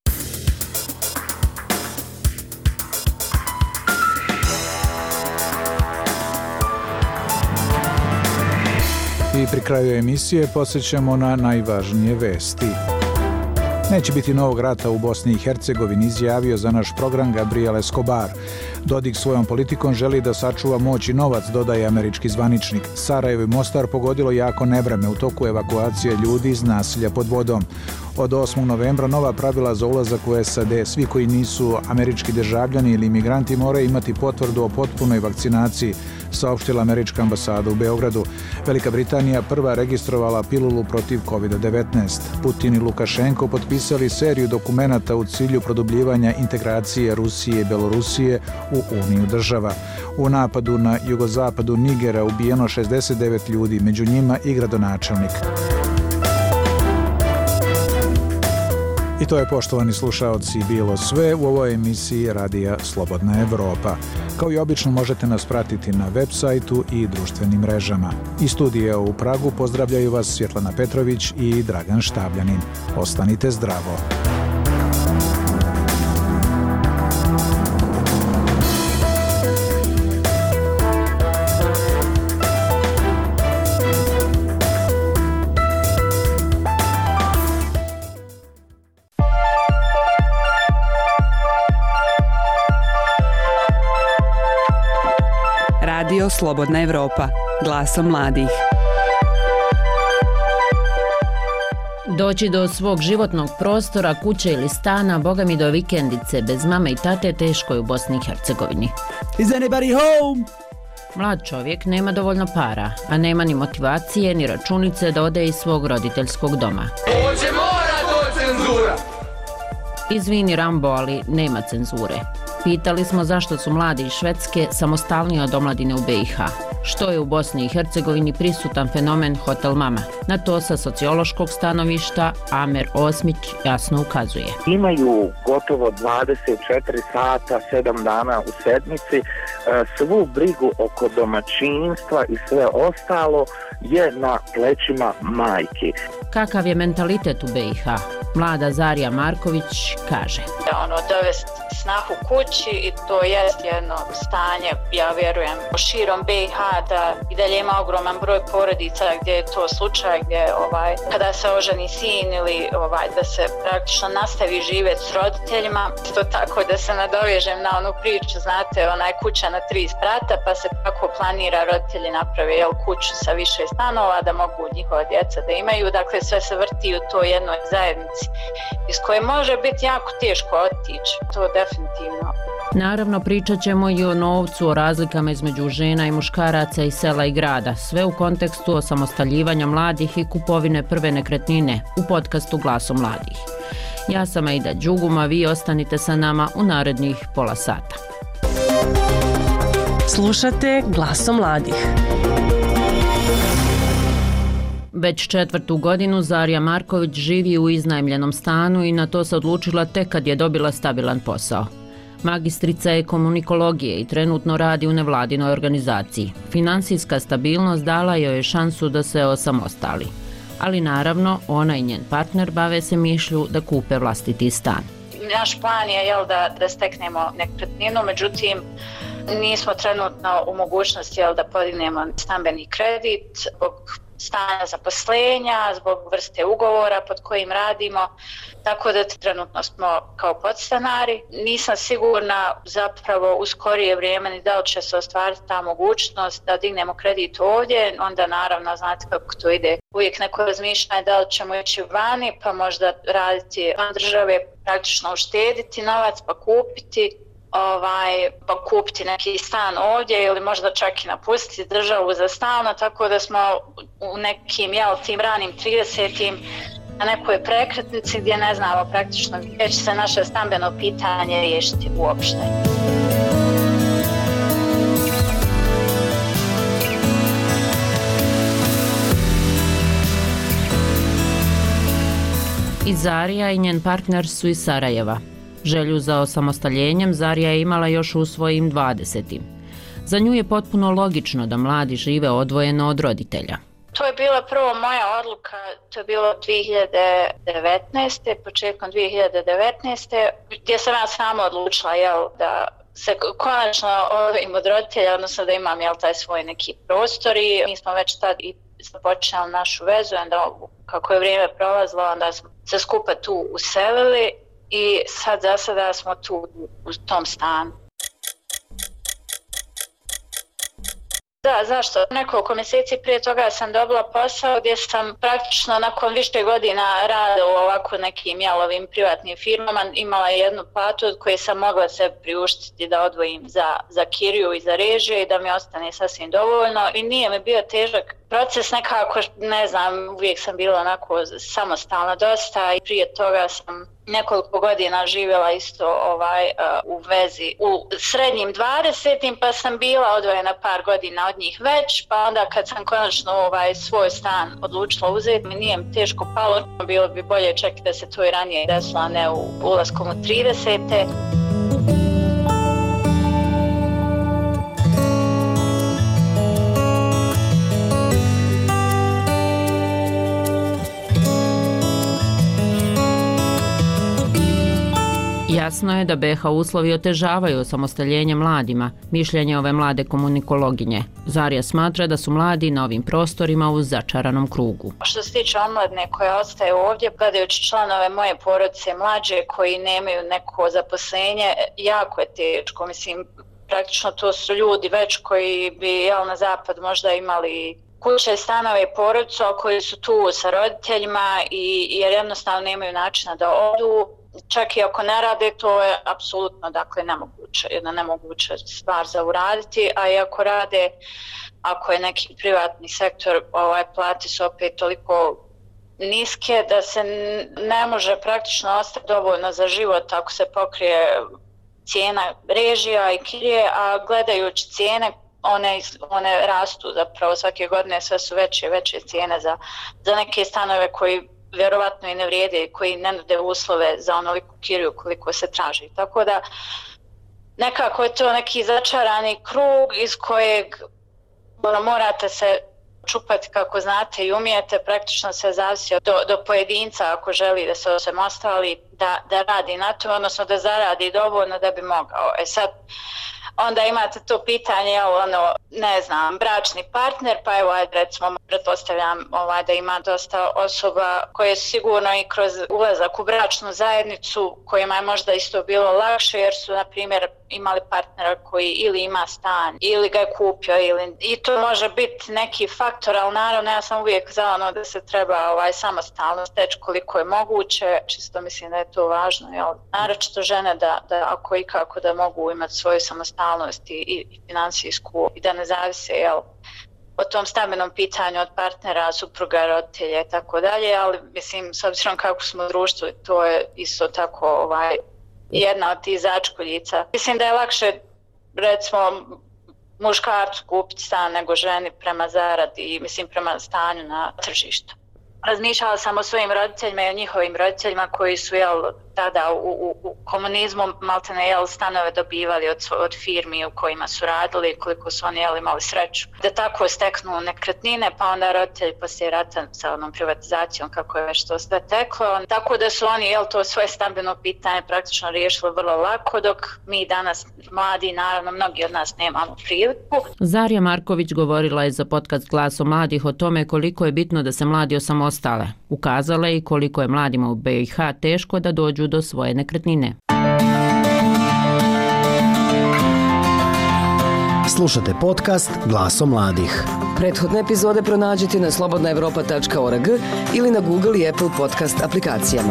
I pri kraju emisije podsjećamo na najvažnije vesti. Neće biti novog rata u Bosni i Hercegovini, izjavio za naš program Gabriel Escobar. Dodik svojom politikom želi da sačuva moć i novac, dodaje američki zvaničnik. Sarajevo i Mostar pogodilo jako nevreme u toku evakuacije ljudi iz nasilja pod vodom. Od osmog novembra nova pravila za ulazak u S A D. Svi koji nisu američki državljani ili imigranti moraju imati potvrdu o potpunoj vakcinaciji, saopštila američka ambasada u Beogradu. Velika Britanija prva registrovala pilulu protiv kovid devetnaest. Putin i Lukašenko potpisali seriju dokumenata u cilju produbljivanja integracije Rusije i Belorusije u Uniju država. U napadu na jugozapadu Nigera ubijeno šezdeset devet ljudi, među njima i gradonačelnik. I to je, poštovani slušaoci, bilo sve u ovoj emisiji Radija Slobodna Evropa. Kao i obično možete nas pratiti na web sajtu i društvenim mrežama. Iz studija u Pragu pozdravljaju vas Svjetlana Petrović i Dragan Štabljanin. Ostanite zdravo. Radio Slobodna Evropa, glasom mladih. Doći do svog životnog prostora, kuće ili stana, boga mi do vikendice, bez mame i tate, teško je u Bosni i Hercegovini. Is anybody home? Mlad čovjek nema dovoljno para, a nema ni motivacije ni računice da ode iz svog roditeljskog doma. Ovdje mora doći cenzura! Izvini Rambo, ali nema cenzure. Pitali smo zašto su mladi iz Švedske samostalniji od omladine u B i H. Što je u Bosni i Hercegovini prisutan fenomen Hotel Mama? Na to sa sociološkog stanovišta Amer Osmić jasno ukazuje. Imaju gotovo dvadeset četiri sata, sedam dana u sedmici, svu brigu oko domaćinstva i sve ostalo je na plećima majki. Kakav je mentalitet u B i H? Mlada Zarija Marković kaže. Ono, dovesti snahu kući i to jest jedno stanje, ja vjerujem, širom B i H da i dalje ima ogroman broj porodica gdje je to slučaj, gdje ovaj, kada se oženi sin ili ovaj, da se praktično nastavi živjeti s roditeljima. Isto tako da se nadovežem na onu priču, znate, onaj kuća na tri sprata, pa se tako planira, roditelji naprave jel, kuću sa više stanova da mogu njihova djeca da imaju. Dakle, sve se vrti u toj jednoj zajednici iz koje može biti jako teško otići. To definitivno. Naravno, pričat ćemo i o novcu, o razlikama između žena i muškaraca i sela i grada, sve u kontekstu osamostaljivanja mladih i kupovine prve nekretnine u podcastu Glasom mladih. Ja sam Aida Đuguma, vi ostanite sa nama u narednih pola sata. Slušate Glasom mladih. Već četvrtu godinu Zarija Marković živi u iznajmljenom stanu i na to se odlučila tek kad je dobila stabilan posao. Magistrica je komunikologije i trenutno radi u nevladinoj organizaciji. Finansijska stabilnost dala joj je šansu da se osamostali. Ali naravno, ona i njen partner bave se mišlju da kupe vlastiti stan. Naš plan je jel, da, da steknemo nekretninu, međutim nismo trenutno u mogućnosti jel, da podignemo stambeni kredit zbog stanja zaposlenja, zbog vrste ugovora pod kojim radimo, tako da trenutno smo kao podstanari. Nisam sigurna zapravo u skorije vrijeme ni da li će se ostvariti ta mogućnost da dignemo kredit ovdje, onda naravno znate kako to ide. Uvijek neko razmišljanje da li ćemo ići vani pa možda raditi van države, praktično uštediti novac pa kupiti. Ovaj, pa kupiti neki stan ovdje ili možda čak i napustiti državu za stalno, tako da smo u nekim jel, tim ranim tridesetim na nekoj prekretnici gdje ne znamo praktično gdje će se naše stambeno pitanje riješiti uopšte. I Zarija i njen partner su iz Sarajeva. Želju za osamostaljenjem Zarija je imala još u svojim dvadesetim. Za nju je potpuno logično da mladi žive odvojeno od roditelja. To je bila prvo moja odluka, to je bilo dvije hiljade devetnaeste. početkom dvije hiljade devetnaeste. gdje sam ja sama odlučila jel, da se konačno odvojim od roditelja, odnosno da imam jel, taj svoj neki prostor i mi smo već tad i započeli našu vezu, onda kako je vrijeme prolazilo, onda smo se skupa tu uselili i sad za sada smo tu u tom stanu. Da, zašto? Nekoliko mjeseci prije toga sam dobila posao gdje sam praktično nakon više godina rada u ovako nekim jalovim privatnim firmama imala jednu platu od koje sam mogla se priuštiti da odvojim za, za kiriju i za režije i da mi ostane sasvim dovoljno. I nije mi bio težak proces, nekako, ne znam, uvijek sam bila onako samostalna dosta i prije toga sam nekoliko godina živjela isto ovaj uh, u vezi u srednjim dvadesetim pa sam bila odvojena par godina od njih već, pa onda kad sam konačno ovaj svoj stan odlučila uzeti, mi nije teško palo, bilo bi bolje čak da se to i ranije desilo, a ne u ulaskom u tridesete. Jasno je da B H uslovi otežavaju osamostaljenje mladima, mišljenje ove mlade komunikologinje. Zarija smatra da su mladi na ovim prostorima u začaranom krugu. Što se tiče omladine koja ostaje ovdje, gledajući članove moje porodice mlađe koji nemaju neko zaposlenje, jako je teško. Mislim, praktično to su ljudi već koji bi jel, na zapad možda imali kuće, stanove i porodicu, koji su tu sa roditeljima i jer jednostavno nemaju načina da odu. Čak i ako ne rade, to je apsolutno dakle, nemoguće, jedna nemoguća stvar za uraditi, a i ako rade, ako je neki privatni sektor, ovaj, plati su opet toliko niske da se ne može praktično ostati dovoljno za život ako se pokrije cijena režija i kirije, a gledajući cijene, one, one rastu zapravo svake godine, sve su veće i veće cijene za, za neke stanove koji vjerovatno i ne vrijede, koji ne nude uslove za onoliku kiriju koliko se traži. Tako da nekako je to neki začarani krug iz kojeg morate se čupati kako znate i umijete, praktično se zavisi do, do pojedinca ako želi da se osamostali, da, da radi na to, odnosno da zaradi dovoljno da bi mogao. E sad, onda imate to pitanje, jel, ono, ne znam, bračni partner, pa evo, ajde, recimo, pretpostavljam ovaj, da ima dosta osoba koje su sigurno i kroz ulazak u bračnu zajednicu, kojima je možda isto bilo lakše, jer su, na primjer, imali partnera koji ili ima stan, ili ga je kupio, ili... i to može biti neki faktor, ali naravno ja sam uvijek za ono da se treba ovaj, samostalno steći koliko je moguće, čisto mislim da je to važno, jel? Naročito žene da, da ako i kako da mogu imati svoju samostalnost i, i financijsku i da ne zavise, jel, o tom stambenom pitanju od partnera, supruga, roditelja i tako dalje, ali mislim, s obzirom kako smo u društvu, to je isto tako ovaj, jedna od tih začkoljica. Mislim da je lakše, recimo, muškarcu kupiti stan nego ženi prema zaradi i mislim prema stanju na tržištu. Razmišljala sam o svojim roditeljima i o njihovim roditeljima koji su jel, tada u, u, u komunizmu maltene jel, stanove dobivali od, od firmi u kojima su radili, koliko su oni jel, imali sreću. Da tako steknu nekretnine, pa onda roditelji poslije rata sa onom privatizacijom kako je već to sve teklo. Tako da su oni jel, to svoje stambeno pitanje praktično riješili vrlo lako, dok mi danas mladi, naravno mnogi od nas nemamo priliku. Zarija Marković govorila je za podcast Glasom mladih o tome koliko je bitno da se mladi osamostale. Ukazala je i koliko je mladima u B i H teško da dođu do svoje nekretnine. Slušate podcast Glasom mladih. Prethodne epizode pronađite na slobodna evropa tačka org ili na Google i Apple podcast aplikacijama.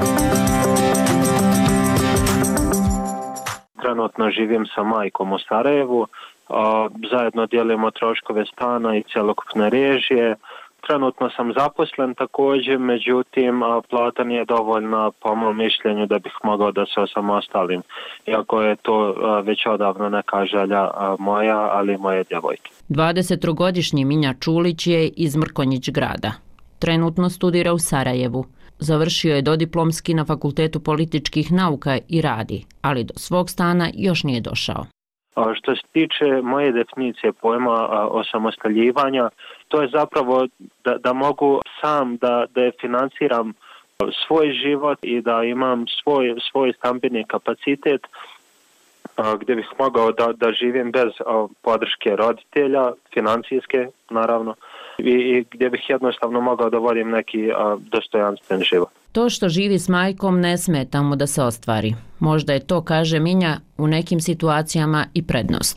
Trenutno živim sa majkom u Sarajevu, zajedno dijelimo troškove stana i cjelokupne režije. Trenutno sam zaposlen također, međutim plata nije dovoljna po mom mišljenju da bih mogao da se osamostalim. Iako je to već odavno neka želja moja, ali moje djevojke. dvadesettrogodišnji Minja Čulić je iz Mrkonjić grada. Trenutno studira u Sarajevu. Završio je dodiplomski na Fakultetu političkih nauka i radi, ali do svog stana još nije došao. Što se tiče moje definicije pojma osamostaljivanja, to je zapravo da, da mogu sam da, da financiram svoj život i da imam svoj, svoj stambeni kapacitet gdje bih mogao da, da živim bez podrške roditelja, financijske naravno, i, i gdje bih jednostavno mogao da vodim neki dostojanstven život. To što živi s majkom ne smeta mu da se ostvari. Možda je to, kaže Minja, u nekim situacijama i prednost.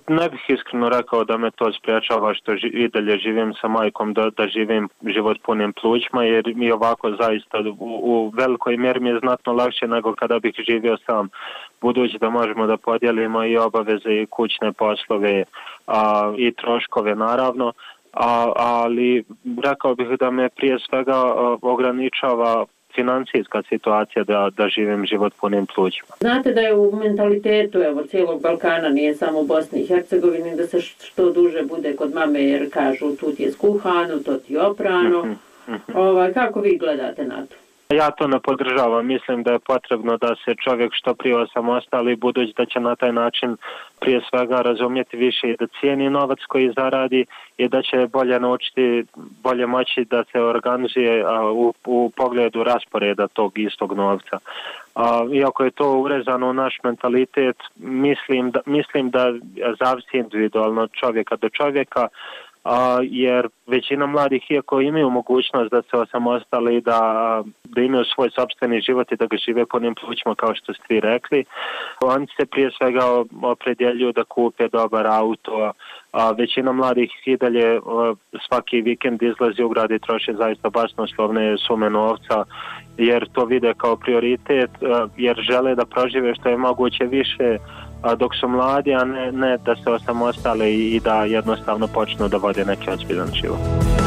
Ne bih iskreno rekao da me to spriječava što ži, i dalje živim sa majkom, da, da živim život punim plućima, jer mi ovako zaista u, u velikoj mjeri mi je znatno lakše nego kada bih živio sam, budući da možemo da podijelimo i obaveze i kućne poslove a, i troškove naravno, a, ali rekao bih da me prije svega a, ograničava financijska situacija da, da živim život punim plućima. Znate da je u mentalitetu evo, cijelog Balkana, nije samo u Bosni i Hercegovini, da se što duže bude kod mame jer kažu tu ti je skuhano, to ti je oprano. Mm-hmm. Ovaj, kako vi gledate na to? Ja to ne podržavam. Mislim da je potrebno da se čovjek što prije osamostali, budući da će na taj način prije svega razumjeti više i da cijeni novac koji zaradi i da će bolje naučiti, bolje moći da se organizuje a, u, u pogledu rasporeda tog istog novca. A, iako je to urezano u naš mentalitet, mislim da, mislim da zavisi individualno od čovjeka do čovjeka, a, jer većina mladih, iako imaju mogućnost da se osamostali, da, da imaju svoj sopstveni život i da ga žive punim plućima kao što ste vi rekli, oni se prije svega opredjeljuju da kupe dobar auto. A, većina mladih i dalje a, svaki vikend izlazi u grad i troši zaista basnoslovne sume novca, jer to vide kao prioritet, a, jer žele da prožive što je moguće više a dok su mladi, a ne, ne da se osamostale i, i da jednostavno počnu da vode neki ozbiljan život.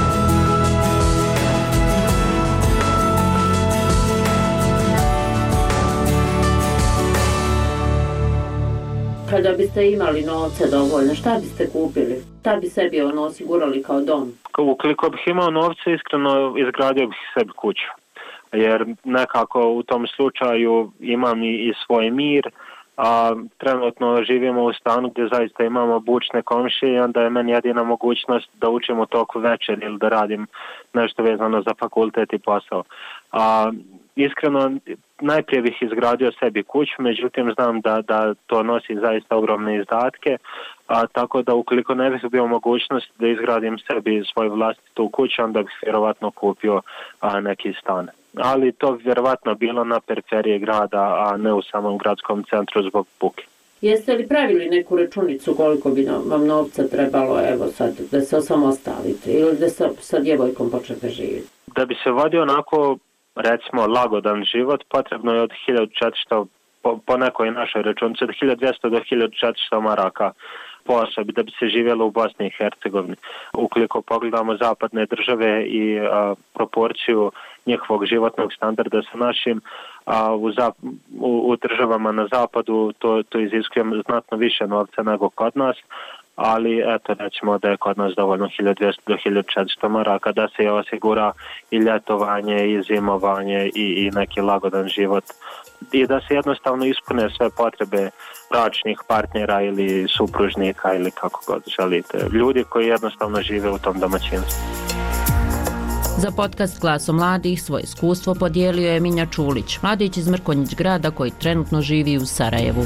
Kada biste imali novce dovoljno, šta biste kupili? Šta bi sebi ono osigurali kao dom? Ukoliko bih imao novce, iskreno izgradio bih sebi kuću. Jer nekako u tom slučaju imam i, i svoj mir, a trenutno živimo u stanu gdje zaista imamo bučne komšije i onda je meni jedina mogućnost da učim u toku večer ili da radim nešto vezano za fakultet i posao. A, iskreno, najprije bih izgradio sebi kuću, međutim znam da, da to nosi zaista ogromne izdatke, a, tako da ukoliko ne bih bio mogućnost da izgradim sebi svoju vlastitu kuću, onda bih vjerovatno kupio a, neki stan. Ali to bi vjerovatno bilo na periferiji grada, a ne u samom gradskom centru zbog buke. Jeste li pravili neku računicu koliko bi vam novca trebalo evo sad da se osamostalite ili da se sa djevojkom počnete živjeti? Da bi se vodio onako, recimo, lagodan život, potrebno je od hiljadu četiristo, po, po nekoj našoj računici, od hiljadu dvjesto do hiljadu četiristo maraka po osobi da bi se živjelo u Bosni i Hercegovini. Ukoliko pogledamo zapadne države i a, proporciju njihovog životnog standarda sa našim, a u, zap, u, u državama na zapadu to, to iziskuje znatno više novca nego kod nas, ali eto recimo da je kod nas dovoljno hiljadu dvjesto do hiljadu četiristo maraka da se osigura i ljetovanje i zimovanje i, i neki lagodan život i da se jednostavno ispune sve potrebe bračnih partnera ili supružnika ili kako god želite. Ljudi koji jednostavno žive u tom domaćinstvu. Za podcast Glasom mladih svoje iskustvo podijelio je Minja Čulić, mladić iz Mrkonjić grada koji trenutno živi u Sarajevu.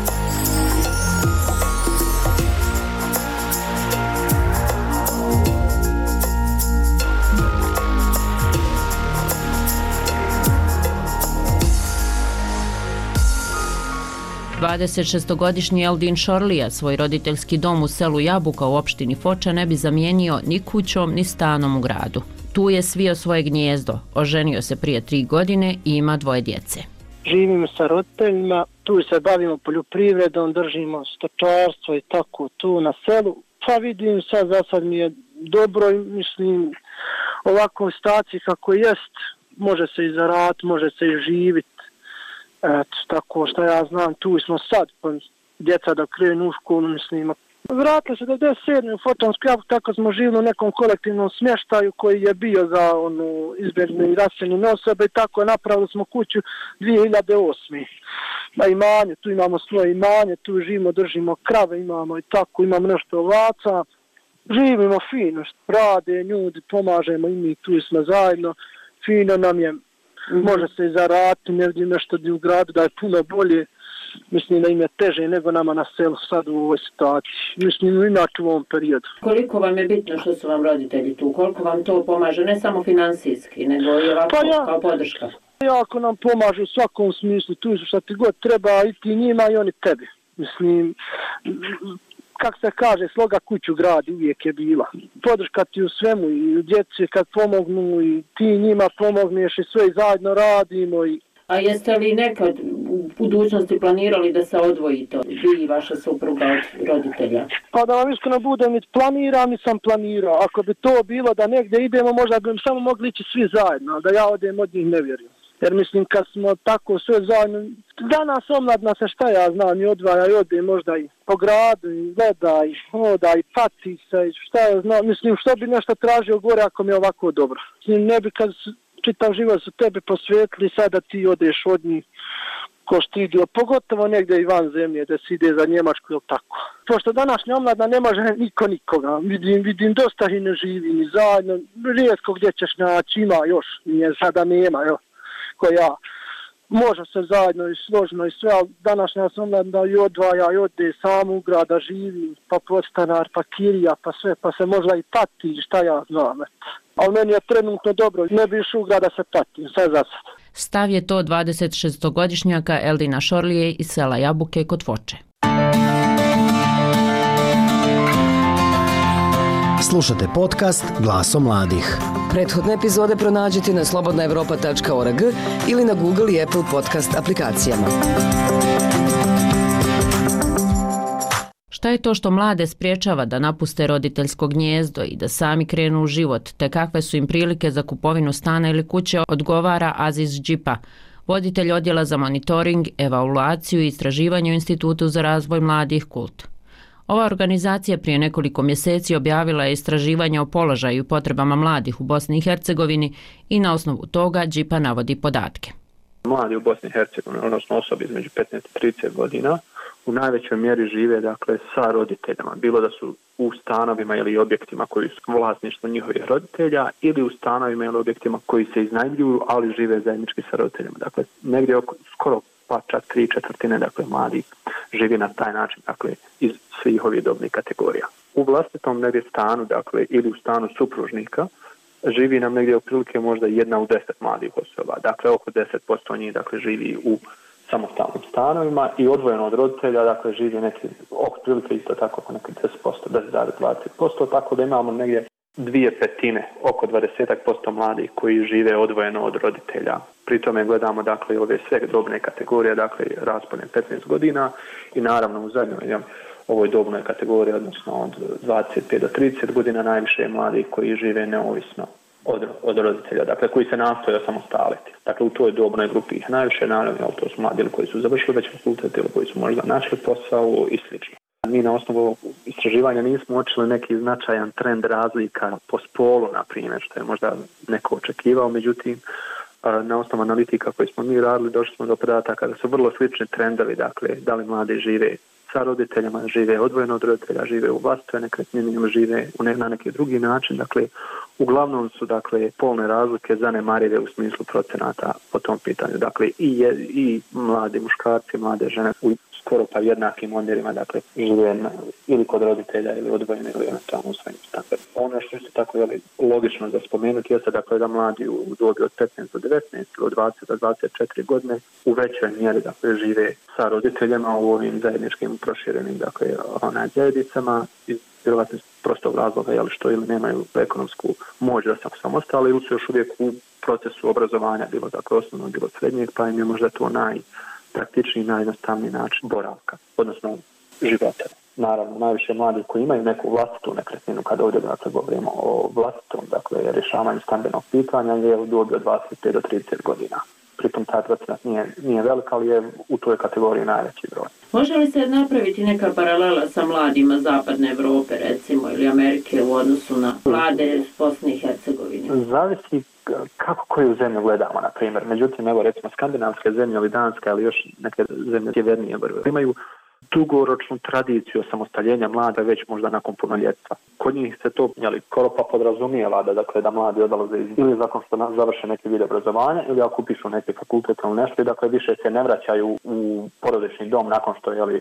dvadesetšestogodišnji Eldin Šorlija svoj roditeljski dom u selu Jabuka u opštini Foča ne bi zamijenio ni kućom ni stanom u gradu. Tu je svio svoje gnijezdo, oženio se prije tri godine i ima dvoje djece. Živimo sa roditeljima, tu se bavimo poljoprivredom, držimo stočarstvo i tako tu na selu. Pa vidim sad, za sad mi je dobro i mislim ovako staciji kako jest, može se i zaraditi, može se i živjeti. Eto, tako što ja znam, tu smo sad, pa djeca da krenu u školu, mislim. Vratili se do devedeset sedme u Fotonsku Jabuku, tako smo živjeli u nekom kolektivnom smještaju koji je bio za onu izbježne i raseljene osobe i tako napravili smo kuću dvije hiljade osme. Na imanje, tu imamo svoje imanje, tu živimo, držimo krave, imamo i tako, imamo nešto ovaca. Živimo fino, rade ljudi, pomažemo i mi, tu smo zajedno, fino nam je. Može se i zaraditi, ne vidim nešto u gradu da je puno bolje, mislim da im je teže nego nama na selu sad u ovoj situaciji, mislim inače u ovom periodu. Koliko vam je bitno što su vam roditelji tu, koliko vam to pomaže, ne samo finansijski, nego i ovako pa ja, kao podrška? Jako nam pomažu u svakom smislu, tu su šta ti god treba i ti njima i oni tebi. Mislim, kako se kaže, sloga kuću gradi uvijek je bila. Podrška ti u svemu i u djeci kad pomognu i ti njima pomogneš i sve zajedno radimo. I... A jeste li nekad u budućnosti planirali da se odvojite, vi i vaša supruga od roditelja? Pa da vam iskreno budem, planiram i sam planirao. Ako bi to bilo da negdje idemo, možda bi samo mogli ići svi zajedno, da ja odem od njih ne vjerujem. Jer mislim kad smo tako sve zajedno, danas omladna se šta ja znam i odvaja i ode možda i po gradu i gleda i hoda i pati se i šta ja znam. Mislim što bi nešto tražio gore ako mi je ovako dobro. Mislim ne bi kad čitav život su tebi posvetili sad da ti odeš od njih ko što idio, pogotovo negdje i van zemlje da se ide za Njemačku ili tako. Pošto današnja omladna ne može niko nikoga, vidim, vidim dosta i ne živi ni zajedno, rijetko gdje ćeš naći, ima još, nije sada nema, jo. Ja, može se zajedno i složno i sve, ali današnja sam da i odvaja i ode sam u grada živi, pa podstanar, pa kirija, pa sve, pa se možda i pati, šta ja znam. Ali meni je trenutno dobro, ne bi išao u grada se patim, sve za sad. Stav je to dvadesetšestogodišnjaka Eldina Šorlije iz sela Jabuke kod Foče. Slušate podcast Glasom mladih. Prethodne epizode pronađite na slobodna evropa tačka org ili na Google i Apple podcast aplikacijama. Šta je to što mlade spriječava da napuste roditeljsko gnijezdo i da sami krenu u život, te kakve su im prilike za kupovinu stana ili kuće, odgovara Aziz Džipa, voditelj odjela za monitoring, evaluaciju i istraživanje u Institutu za razvoj mladih Kult. Ova organizacija prije nekoliko mjeseci objavila je istraživanje o položaju i potrebama mladih u Bosni i Hercegovini i na osnovu toga Džipa navodi podatke. Mladi u Bosni i Hercegovini, odnosno osobe između petnaest i trideset godina, u najvećoj mjeri žive dakle sa roditeljima, bilo da su u stanovima ili objektima koji su vlasništvo njihovih roditelja ili u stanovima ili objektima koji se iznajmljuju, ali žive zajednički sa roditeljima. Dakle, negdje oko skoro pa čak tri četvrtine dakle mladih živi na taj način, dakle iz svih ovih dobnih kategorija. U vlastitom negdje stanu, dakle ili u stanu supružnika, živi nam negdje otprilike možda jedna u deset mladih osoba. Dakle, oko deset posto njih dakle živi u samostalnim stanovima i odvojeno od roditelja, dakle živi neki oko prilike isto tako po neki deset posto, deset zarez dvadeset posto, tako da imamo negdje dvije petine, oko dvadeset posto mladih koji žive odvojeno od roditelja. Pri tome gledamo dakle ove sve dobne kategorije, dakle raspone petnaest godina i naravno u zadnjoj ovoj dobnoj kategoriji, odnosno od dvadeset pet do trideset godina najviše mladih koji žive neovisno od, od roditelja, dakle koji se nastoje osamostaliti. Dakle u toj dobnoj grupi ih najviše, naravno, to su mladi koji su završili već fakultet ili koji su možda našli posao i slično. Mi na osnovu istraživanja nismo uočili neki značajan trend razlika po spolu, na primjer, što je možda neko očekivao, međutim, na osnovu analitika koje smo mi radili, došli smo do podataka da su vrlo slični trendovi, dakle, da li mladi žive sa roditeljima, žive odvojeno od roditelja, žive u vlastitoj nekretnini ili žive na neki drugi način, dakle, uglavnom su, dakle, polne razlike zanemarive u smislu procenata po tom pitanju, dakle, i, je, i mladi muškarci, mlade žene u skoro pa jednakim omjerima, dakle, žive na, ili kod roditelja ili odvojeno ili eventualno u svojim standardima. Ono što je tako je logično za spomenuti jeste dakle, da mladi u dobi od petnaest do devetnaest ili od dvadeset do dvadeset četiri godine u većoj mjeri dakle, žive sa roditeljima u ovim zajedničkim proširenim dakle, onaj, zajednicama iz vjerovatno prostog razloga jel, što ili nemaju ekonomsku moć da sam samostali ili su još uvijek u procesu obrazovanja, bilo dakle osnovno, bilo srednjeg, pa im je možda to naj praktični i najjednostavniji način boravka, odnosno života. Naravno, najviše mladih koji imaju neku vlastitu nekretninu, kada ovdje dakle, govorimo o vlastitom dakle, rješavanju stambenog pitanja, je u dobi od dvadeset pet do trideset godina. Pritom taj procenat nije, nije velik, ali je u toj kategoriji najveći broj. Može li se napraviti neka paralela sa mladima Zapadne Evrope, recimo, ili Amerike u odnosu na mlade iz Bosne i Hercegovine? Zavisi kako koju zemlju gledamo, na primjer. Međutim, evo recimo skandinavske zemlje ili danske, ali još neke zemlje sjevernije imaju dugoročnu tradiciju osamostaljenja mlada već možda nakon punoljetstva. Kod njih se to jeli, skoro pa podrazumijeva da, dakle, da mladi odlaze iz ili zakon što završe neki vid obrazovanja ili ako upišu neki fakultet ili nešto, dakle više se ne vraćaju u porodični dom nakon što jeli,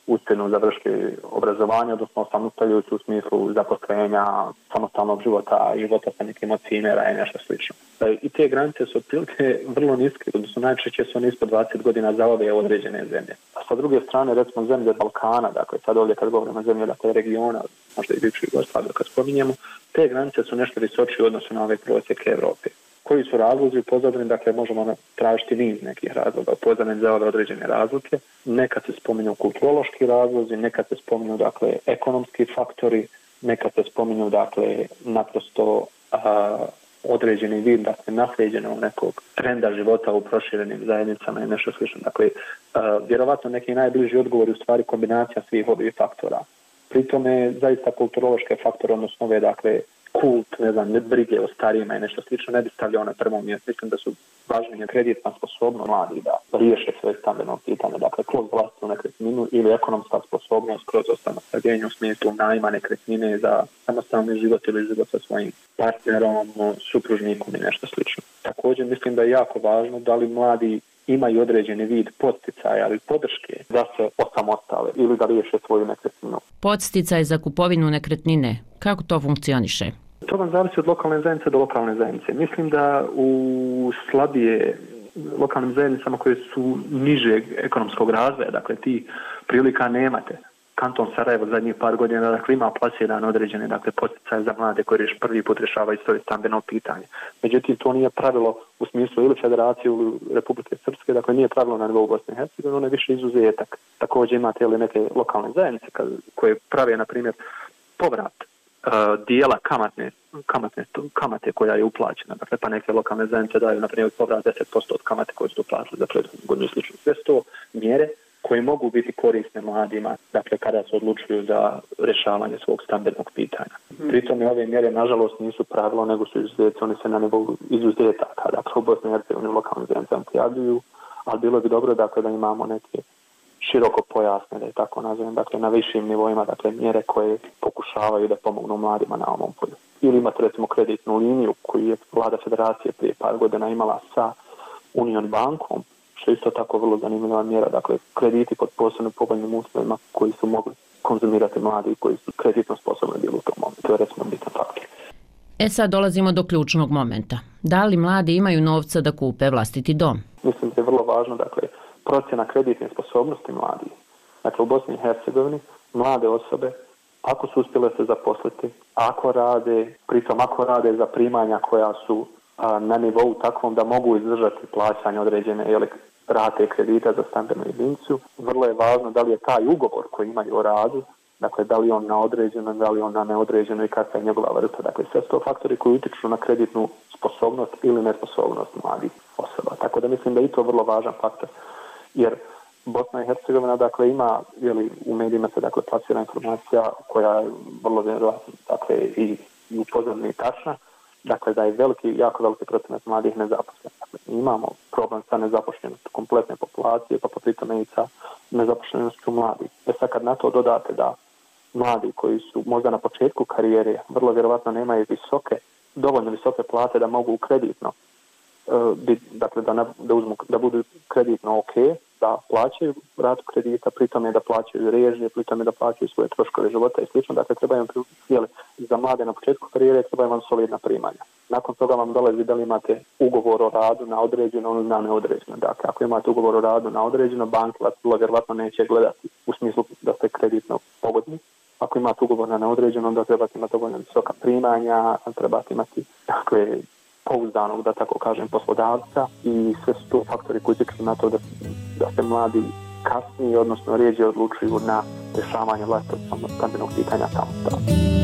uspjenu završiti obrazovanje, odnosno osamostaljujući u smislu zaposlenja, samostalnog života, života sa nekim od cimera i nešto slično. I te granice su otprilike vrlo niske, odnosno najčešće su one ispod dvadeset godina za ove određene zemlje. A sa druge strane, recimo zemlje Balkana, dakle sad ovdje kad govorimo o zemlje dakle, regiona, možda i bivši Jugoslaviju kad spominjemo, te granice su nešto visočije u odnosu na ove prosjeke Evrope. Koji su razlozi u pozadini, dakle možemo tražiti niz nekih razloga u pozadini za ove određene razlike. Nekad se spominju kulturološki razlozi, nekad se spominju dakle ekonomski faktori, nekad se spominju dakle naprosto a, određeni vid dakle nasljeđenog nekog trenda života u proširenim zajednicama i nešto slično. Dakle, a, vjerovatno neki najbliži odgovor je u stvari kombinacija svih ovih faktora. Pri tome zaista kulturološke faktore, odnosno ove dakle kult, ne znam, ne brige o starijima i nešto slično, ne bi stavljao na prvom mjestu. Mislim da su važnije kreditna sposobnost mladih da riješe svoje stambeno pitanje, dakle kroz vlastnu nekretninu ili ekonomska sposobnost kroz osamostaljenje u smislu najma nekretnine za samostalni život ili život sa svojim partnerom, supružnikom i nešto slično. Također mislim da je jako važno da li mladi imaju određeni vid podsticaja ili podrške da se osamostale ili da riješe svoju nekretninu. Podsticaj za kupovinu nekretnine, kako to funkcioniše? To vam zavisi od lokalne zajednice do lokalne zajednice. Mislim da u slabije lokalnim zajednicama koje su nižeg ekonomskog razvoja, dakle ti prilika nemate. Kanton Sarajevo zadnjih par godina dakle, ima plasiran određene dakle, poticaje za mlade koji reš, prvi put rješavaju svoje stambeno pitanje. Međutim, to nije pravilo u smislu ili Federacije ili Republike Srpske, dakle nije pravilo na nivou Bosne i Hercegovine, ono je više izuzetak. Također imate ili neke lokalne zajednice koje prave, na primjer, povrat uh, dijela kamatne, kamatne, kamate koja je uplaćena. Dakle, pa neke lokalne zajednice daju, na primjer, povrat deset posto od kamate koje su uplatili za prethodnu godinu i slično. Sve sto mjere koje mogu biti korisne mladima, dakle kada se odlučuju za rješavanje svog stambenog pitanja. Pritom ove mjere nažalost nisu pravilo, nego su izuzeti, oni se na nivou izuzetaka, dakle u Bosni i Hercegovini lokalnim zajednicama prijavljuju, ali bilo bi dobro dakle da imamo neke široko pojasne, da je tako nazovem, dakle na višim nivoima, dakle mjere koje pokušavaju da pomognu mladima na ovom polju. Ili imate recimo kreditnu liniju koju je vlada Federacije prije par godina imala sa Union bankom, što je isto tako vrlo zanimljiva mjera, dakle krediti pod posebno povoljnim uslovima koji su mogli konzumirati mladi i koji su kreditno sposobni bili u tom momentu. To je recimo bitan faktor. E sad dolazimo do ključnog momenta. Da li mladi imaju novca da kupe vlastiti dom? Mislim da je vrlo važno, dakle, procjena kreditne sposobnosti mladih. Dakle, u Bosni i Hercegovini mlade osobe, ako su uspjele se zaposliti, ako rade, pritom ako rade za primanja koja su a, na nivou takvom da mogu izdržati plaćanje određene jeli, rate kredita za stambenu jedinicu, vrlo je važno da li je taj ugovor koji imaju o radu, dakle da li on na određeno, da li on na neodređeno i kakva je njegova vrsta. Dakle, sve su to faktori koji utiču na kreditnu sposobnost ili nesposobnost mladih osoba. Tako da mislim da je i to vrlo važan faktor. Jer Bosna i Hercegovina dakle ima, jeli, u medijima se dakle plasira informacija koja je vrlo vjerojatno dakle i, i upozorna i tačna, dakle da je veliki, jako veliki procenat mladih nezaposlenih. Dakle, imamo problem sa nezaposlenošću kompletne populacije, pa po tome i sa nezaposlenošću mladih. E sad kad na to dodate da mladi koji su možda na početku karijere vrlo vjerojatno nemaju visoke, dovoljno visoke plate da mogu kreditno, uh, bit, dakle da, ne, da, uzmu, da budu kreditno ok, da plaćaju ratu kredita, pritom je da plaćaju režije, pritom je da plaćaju svoje troškove života i slično. Dakle, treba im jeli, za mlade na početku karijere treba vam solidna primanja. Nakon toga vam dolazi da li imate ugovor o radu na određeno ili na neodređeno. Dakle, ako imate ugovor o radu na određeno, banka vas vrlo vjerovatno neće gledati u smislu da ste kreditno pogodni. Ako imate ugovor na neodređeno, onda trebate imati dovoljno visoka primanja, trebate imati dakle, pouzdanog, da tako kažem, poslodavca i sve su to faktori koji utiču na to da, da se mladi kasnije, odnosno rijeđe odlučuju na rješavanje vlastitog stambenog pitanja samostalno.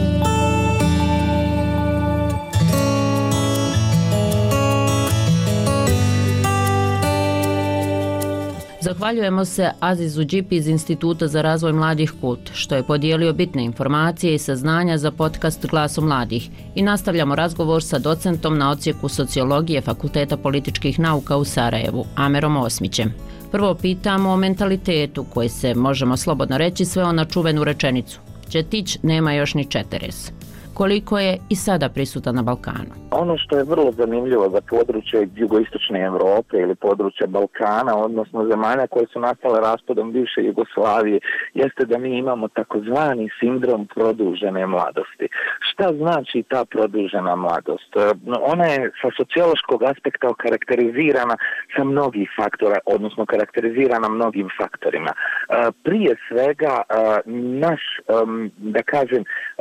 Zahvaljujemo se Azizu Đipi iz Instituta za razvoj mladih Kult, što je podijelio bitne informacije i saznanja za podcast Glaso mladih i nastavljamo razgovor sa docentom na odsjeku sociologije Fakulteta političkih nauka u Sarajevu, Amerom Osmićem. Prvo pitamo o mentalitetu koji se, možemo slobodno reći, sveo na čuvenu rečenicu. Četić nema još ni četeres. koliko je i sada prisutan na Balkanu. Ono što je vrlo zanimljivo za područje jugoistočne Europe ili područja Balkana, odnosno zemalja koje su nastale raspadom bivše Jugoslavije, jeste da mi imamo takozvani sindrom produžene mladosti. Šta znači ta produžena mladost? Ona je sa sociološkog aspekta okarakterizirana sa mnogih faktora, odnosno karakterizirana mnogim faktorima. Prije svega, naš, da kažem,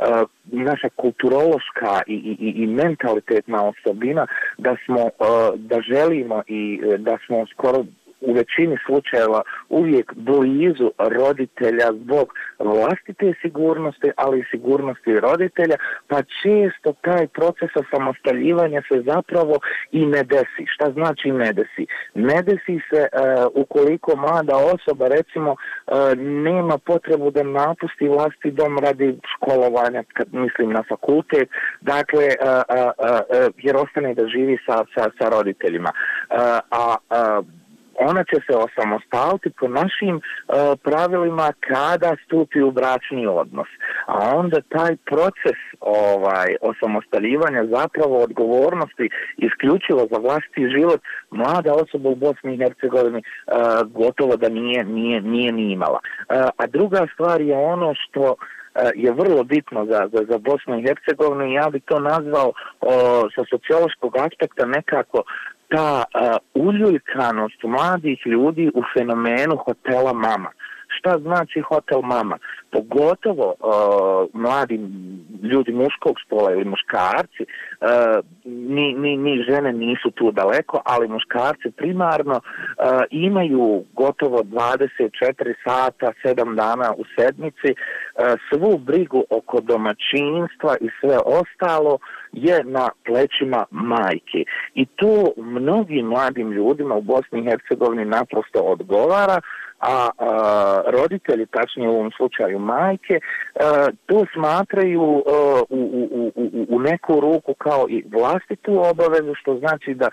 naša kulturološka i, i, i mentalitetna osobina da smo, da želimo i da smo skoro u većini slučajeva uvijek blizu roditelja zbog vlastite sigurnosti, ali i sigurnosti roditelja, pa često taj proces osamostaljivanja se zapravo i ne desi. Šta znači ne desi? Ne desi se uh, ukoliko mlada osoba recimo uh, nema potrebu da napusti vlastiti dom radi školovanja, kad mislim na fakultet, dakle, uh, uh, uh, jer ostane da živi sa, sa, sa roditeljima. Uh, a uh, ona će se osamostaliti po našim uh, pravilima kada stupi u bračni odnos. A onda taj proces ovaj, osamostaljivanja, zapravo odgovornosti isključivo za vlastiti život, mlada osoba u Bosni i Hercegovini uh, gotovo da nije, nije, nije ni imala. Uh, a druga stvar je ono što je vrlo bitno za, za, za Bosnu i Hercegovinu i ja bi to nazvao o, sa sociološkog aspekta nekako ta a, uljuljkanost mladih ljudi u fenomenu hotela mama. Šta znači hotel mama? Pogotovo uh, mladi ljudi muškog spola ili muškarci, uh, ni, ni, ni žene nisu tu daleko, ali muškarci primarno uh, imaju gotovo dvadeset četiri sata, sedam dana u sedmici, uh, svu brigu oko domaćinstva i sve ostalo je na plećima majke. I to mnogim mladim ljudima u Bosni i Hercegovini naprosto odgovara, a, a roditelji, tačnije u ovom slučaju majke, a, to smatraju a, u, u, u, u neku ruku kao i vlastitu obavezu, što znači da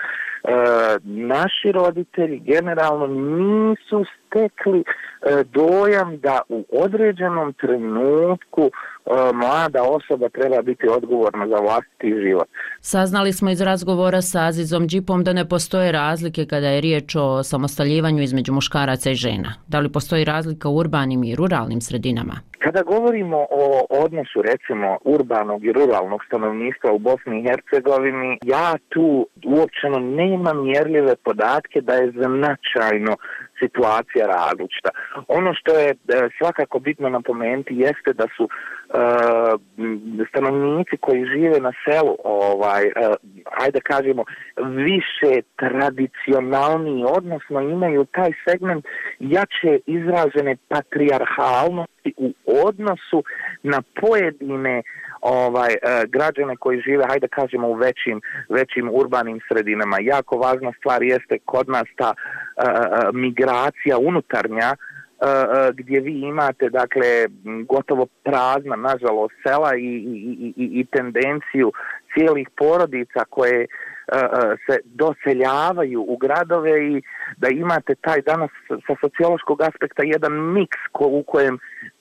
a, naši roditelji generalno nisu stekli a, dojam da u određenom trenutku a, mlada osoba treba biti odgovorna za vlastiti život. Saznali smo iz razgovora sa Azizom Džipom da ne postoje razlike kada je riječ o samostaljivanju između muškaraca i žena. Da li postoji razlika u urbanim i ruralnim sredinama? Kada govorimo o odnosu recimo urbanog i ruralnog stanovništva u Bosni i Hercegovini, ja tu uopćeno nemam mjerljive podatke da je značajno situacija različita. Ono što je svakako bitno napomenuti jeste da su uh, stanovnici koji žive na selu, ovaj, uh, ajde kažemo, više tradicionalni, odnosno imaju taj segment jače izražene patrijarhalnosti u odnosu na pojedine ovaj građane koji žive, hajde kažemo, u većim većim urbanim sredinama. Jako važna stvar jeste kod nas ta uh, migracija unutarnja, uh, gdje vi imate, dakle, gotovo prazna, nažalost, sela i, i, i, i tendenciju cijelih porodica koje uh, se doseljavaju u gradove i da imate taj danas sa sociološkog aspekta jedan miks ko, u kojem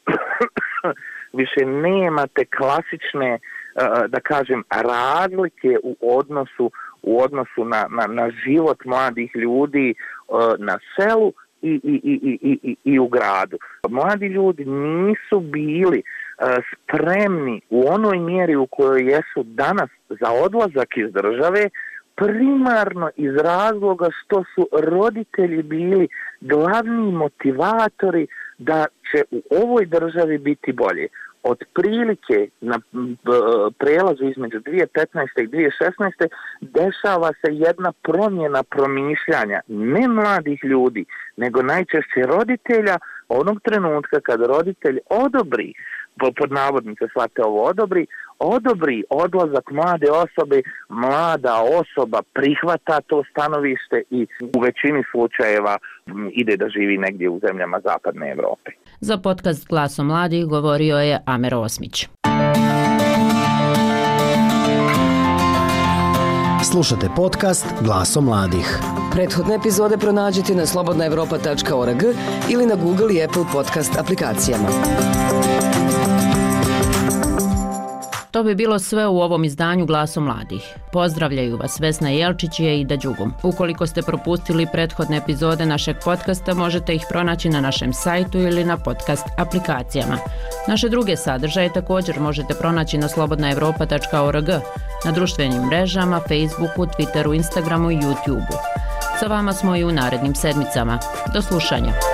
više nemate klasične, da kažem, razlike u odnosu u odnosu na, na, na život mladih ljudi na selu i, i, i, i, i, i u gradu. Mladi ljudi nisu bili spremni u onoj mjeri u kojoj jesu danas za odlazak iz države, primarno iz razloga što su roditelji bili glavni motivatori da će u ovoj državi biti bolje. Otprilike na prelazu između dvije tisuće petnaeste i dvije tisuće šesnaeste dešava se jedna promjena promišljanja ne mladih ljudi, nego najčešće roditelja onog trenutka kad roditelj odobri, pod navodnice shvate ovo odobri, odobri odlazak mlade osobe, mlada osoba prihvata to stanovište i u većini slučajeva ide da živi negdje u zemljama zapadne Evrope. Za podcast Glasom mladih govorio je Amer Osmić. Slušate podcast Glasom mladih. Prethodne epizode pronađite na slobodna evropa tačka org ili na Google i Apple podcast aplikacijama. To bi bilo sve u ovom izdanju Glasom mladih. Pozdravljaju vas Vesna Jelčić i Ida Đugum. Ukoliko ste propustili prethodne epizode našeg podcasta, možete ih pronaći na našem sajtu ili na podcast aplikacijama. Naše druge sadržaje također možete pronaći na slobodna evropa tačka org, na društvenim mrežama, Facebooku, Twitteru, Instagramu i YouTubeu. Sa vama smo i u narednim sedmicama. Do slušanja.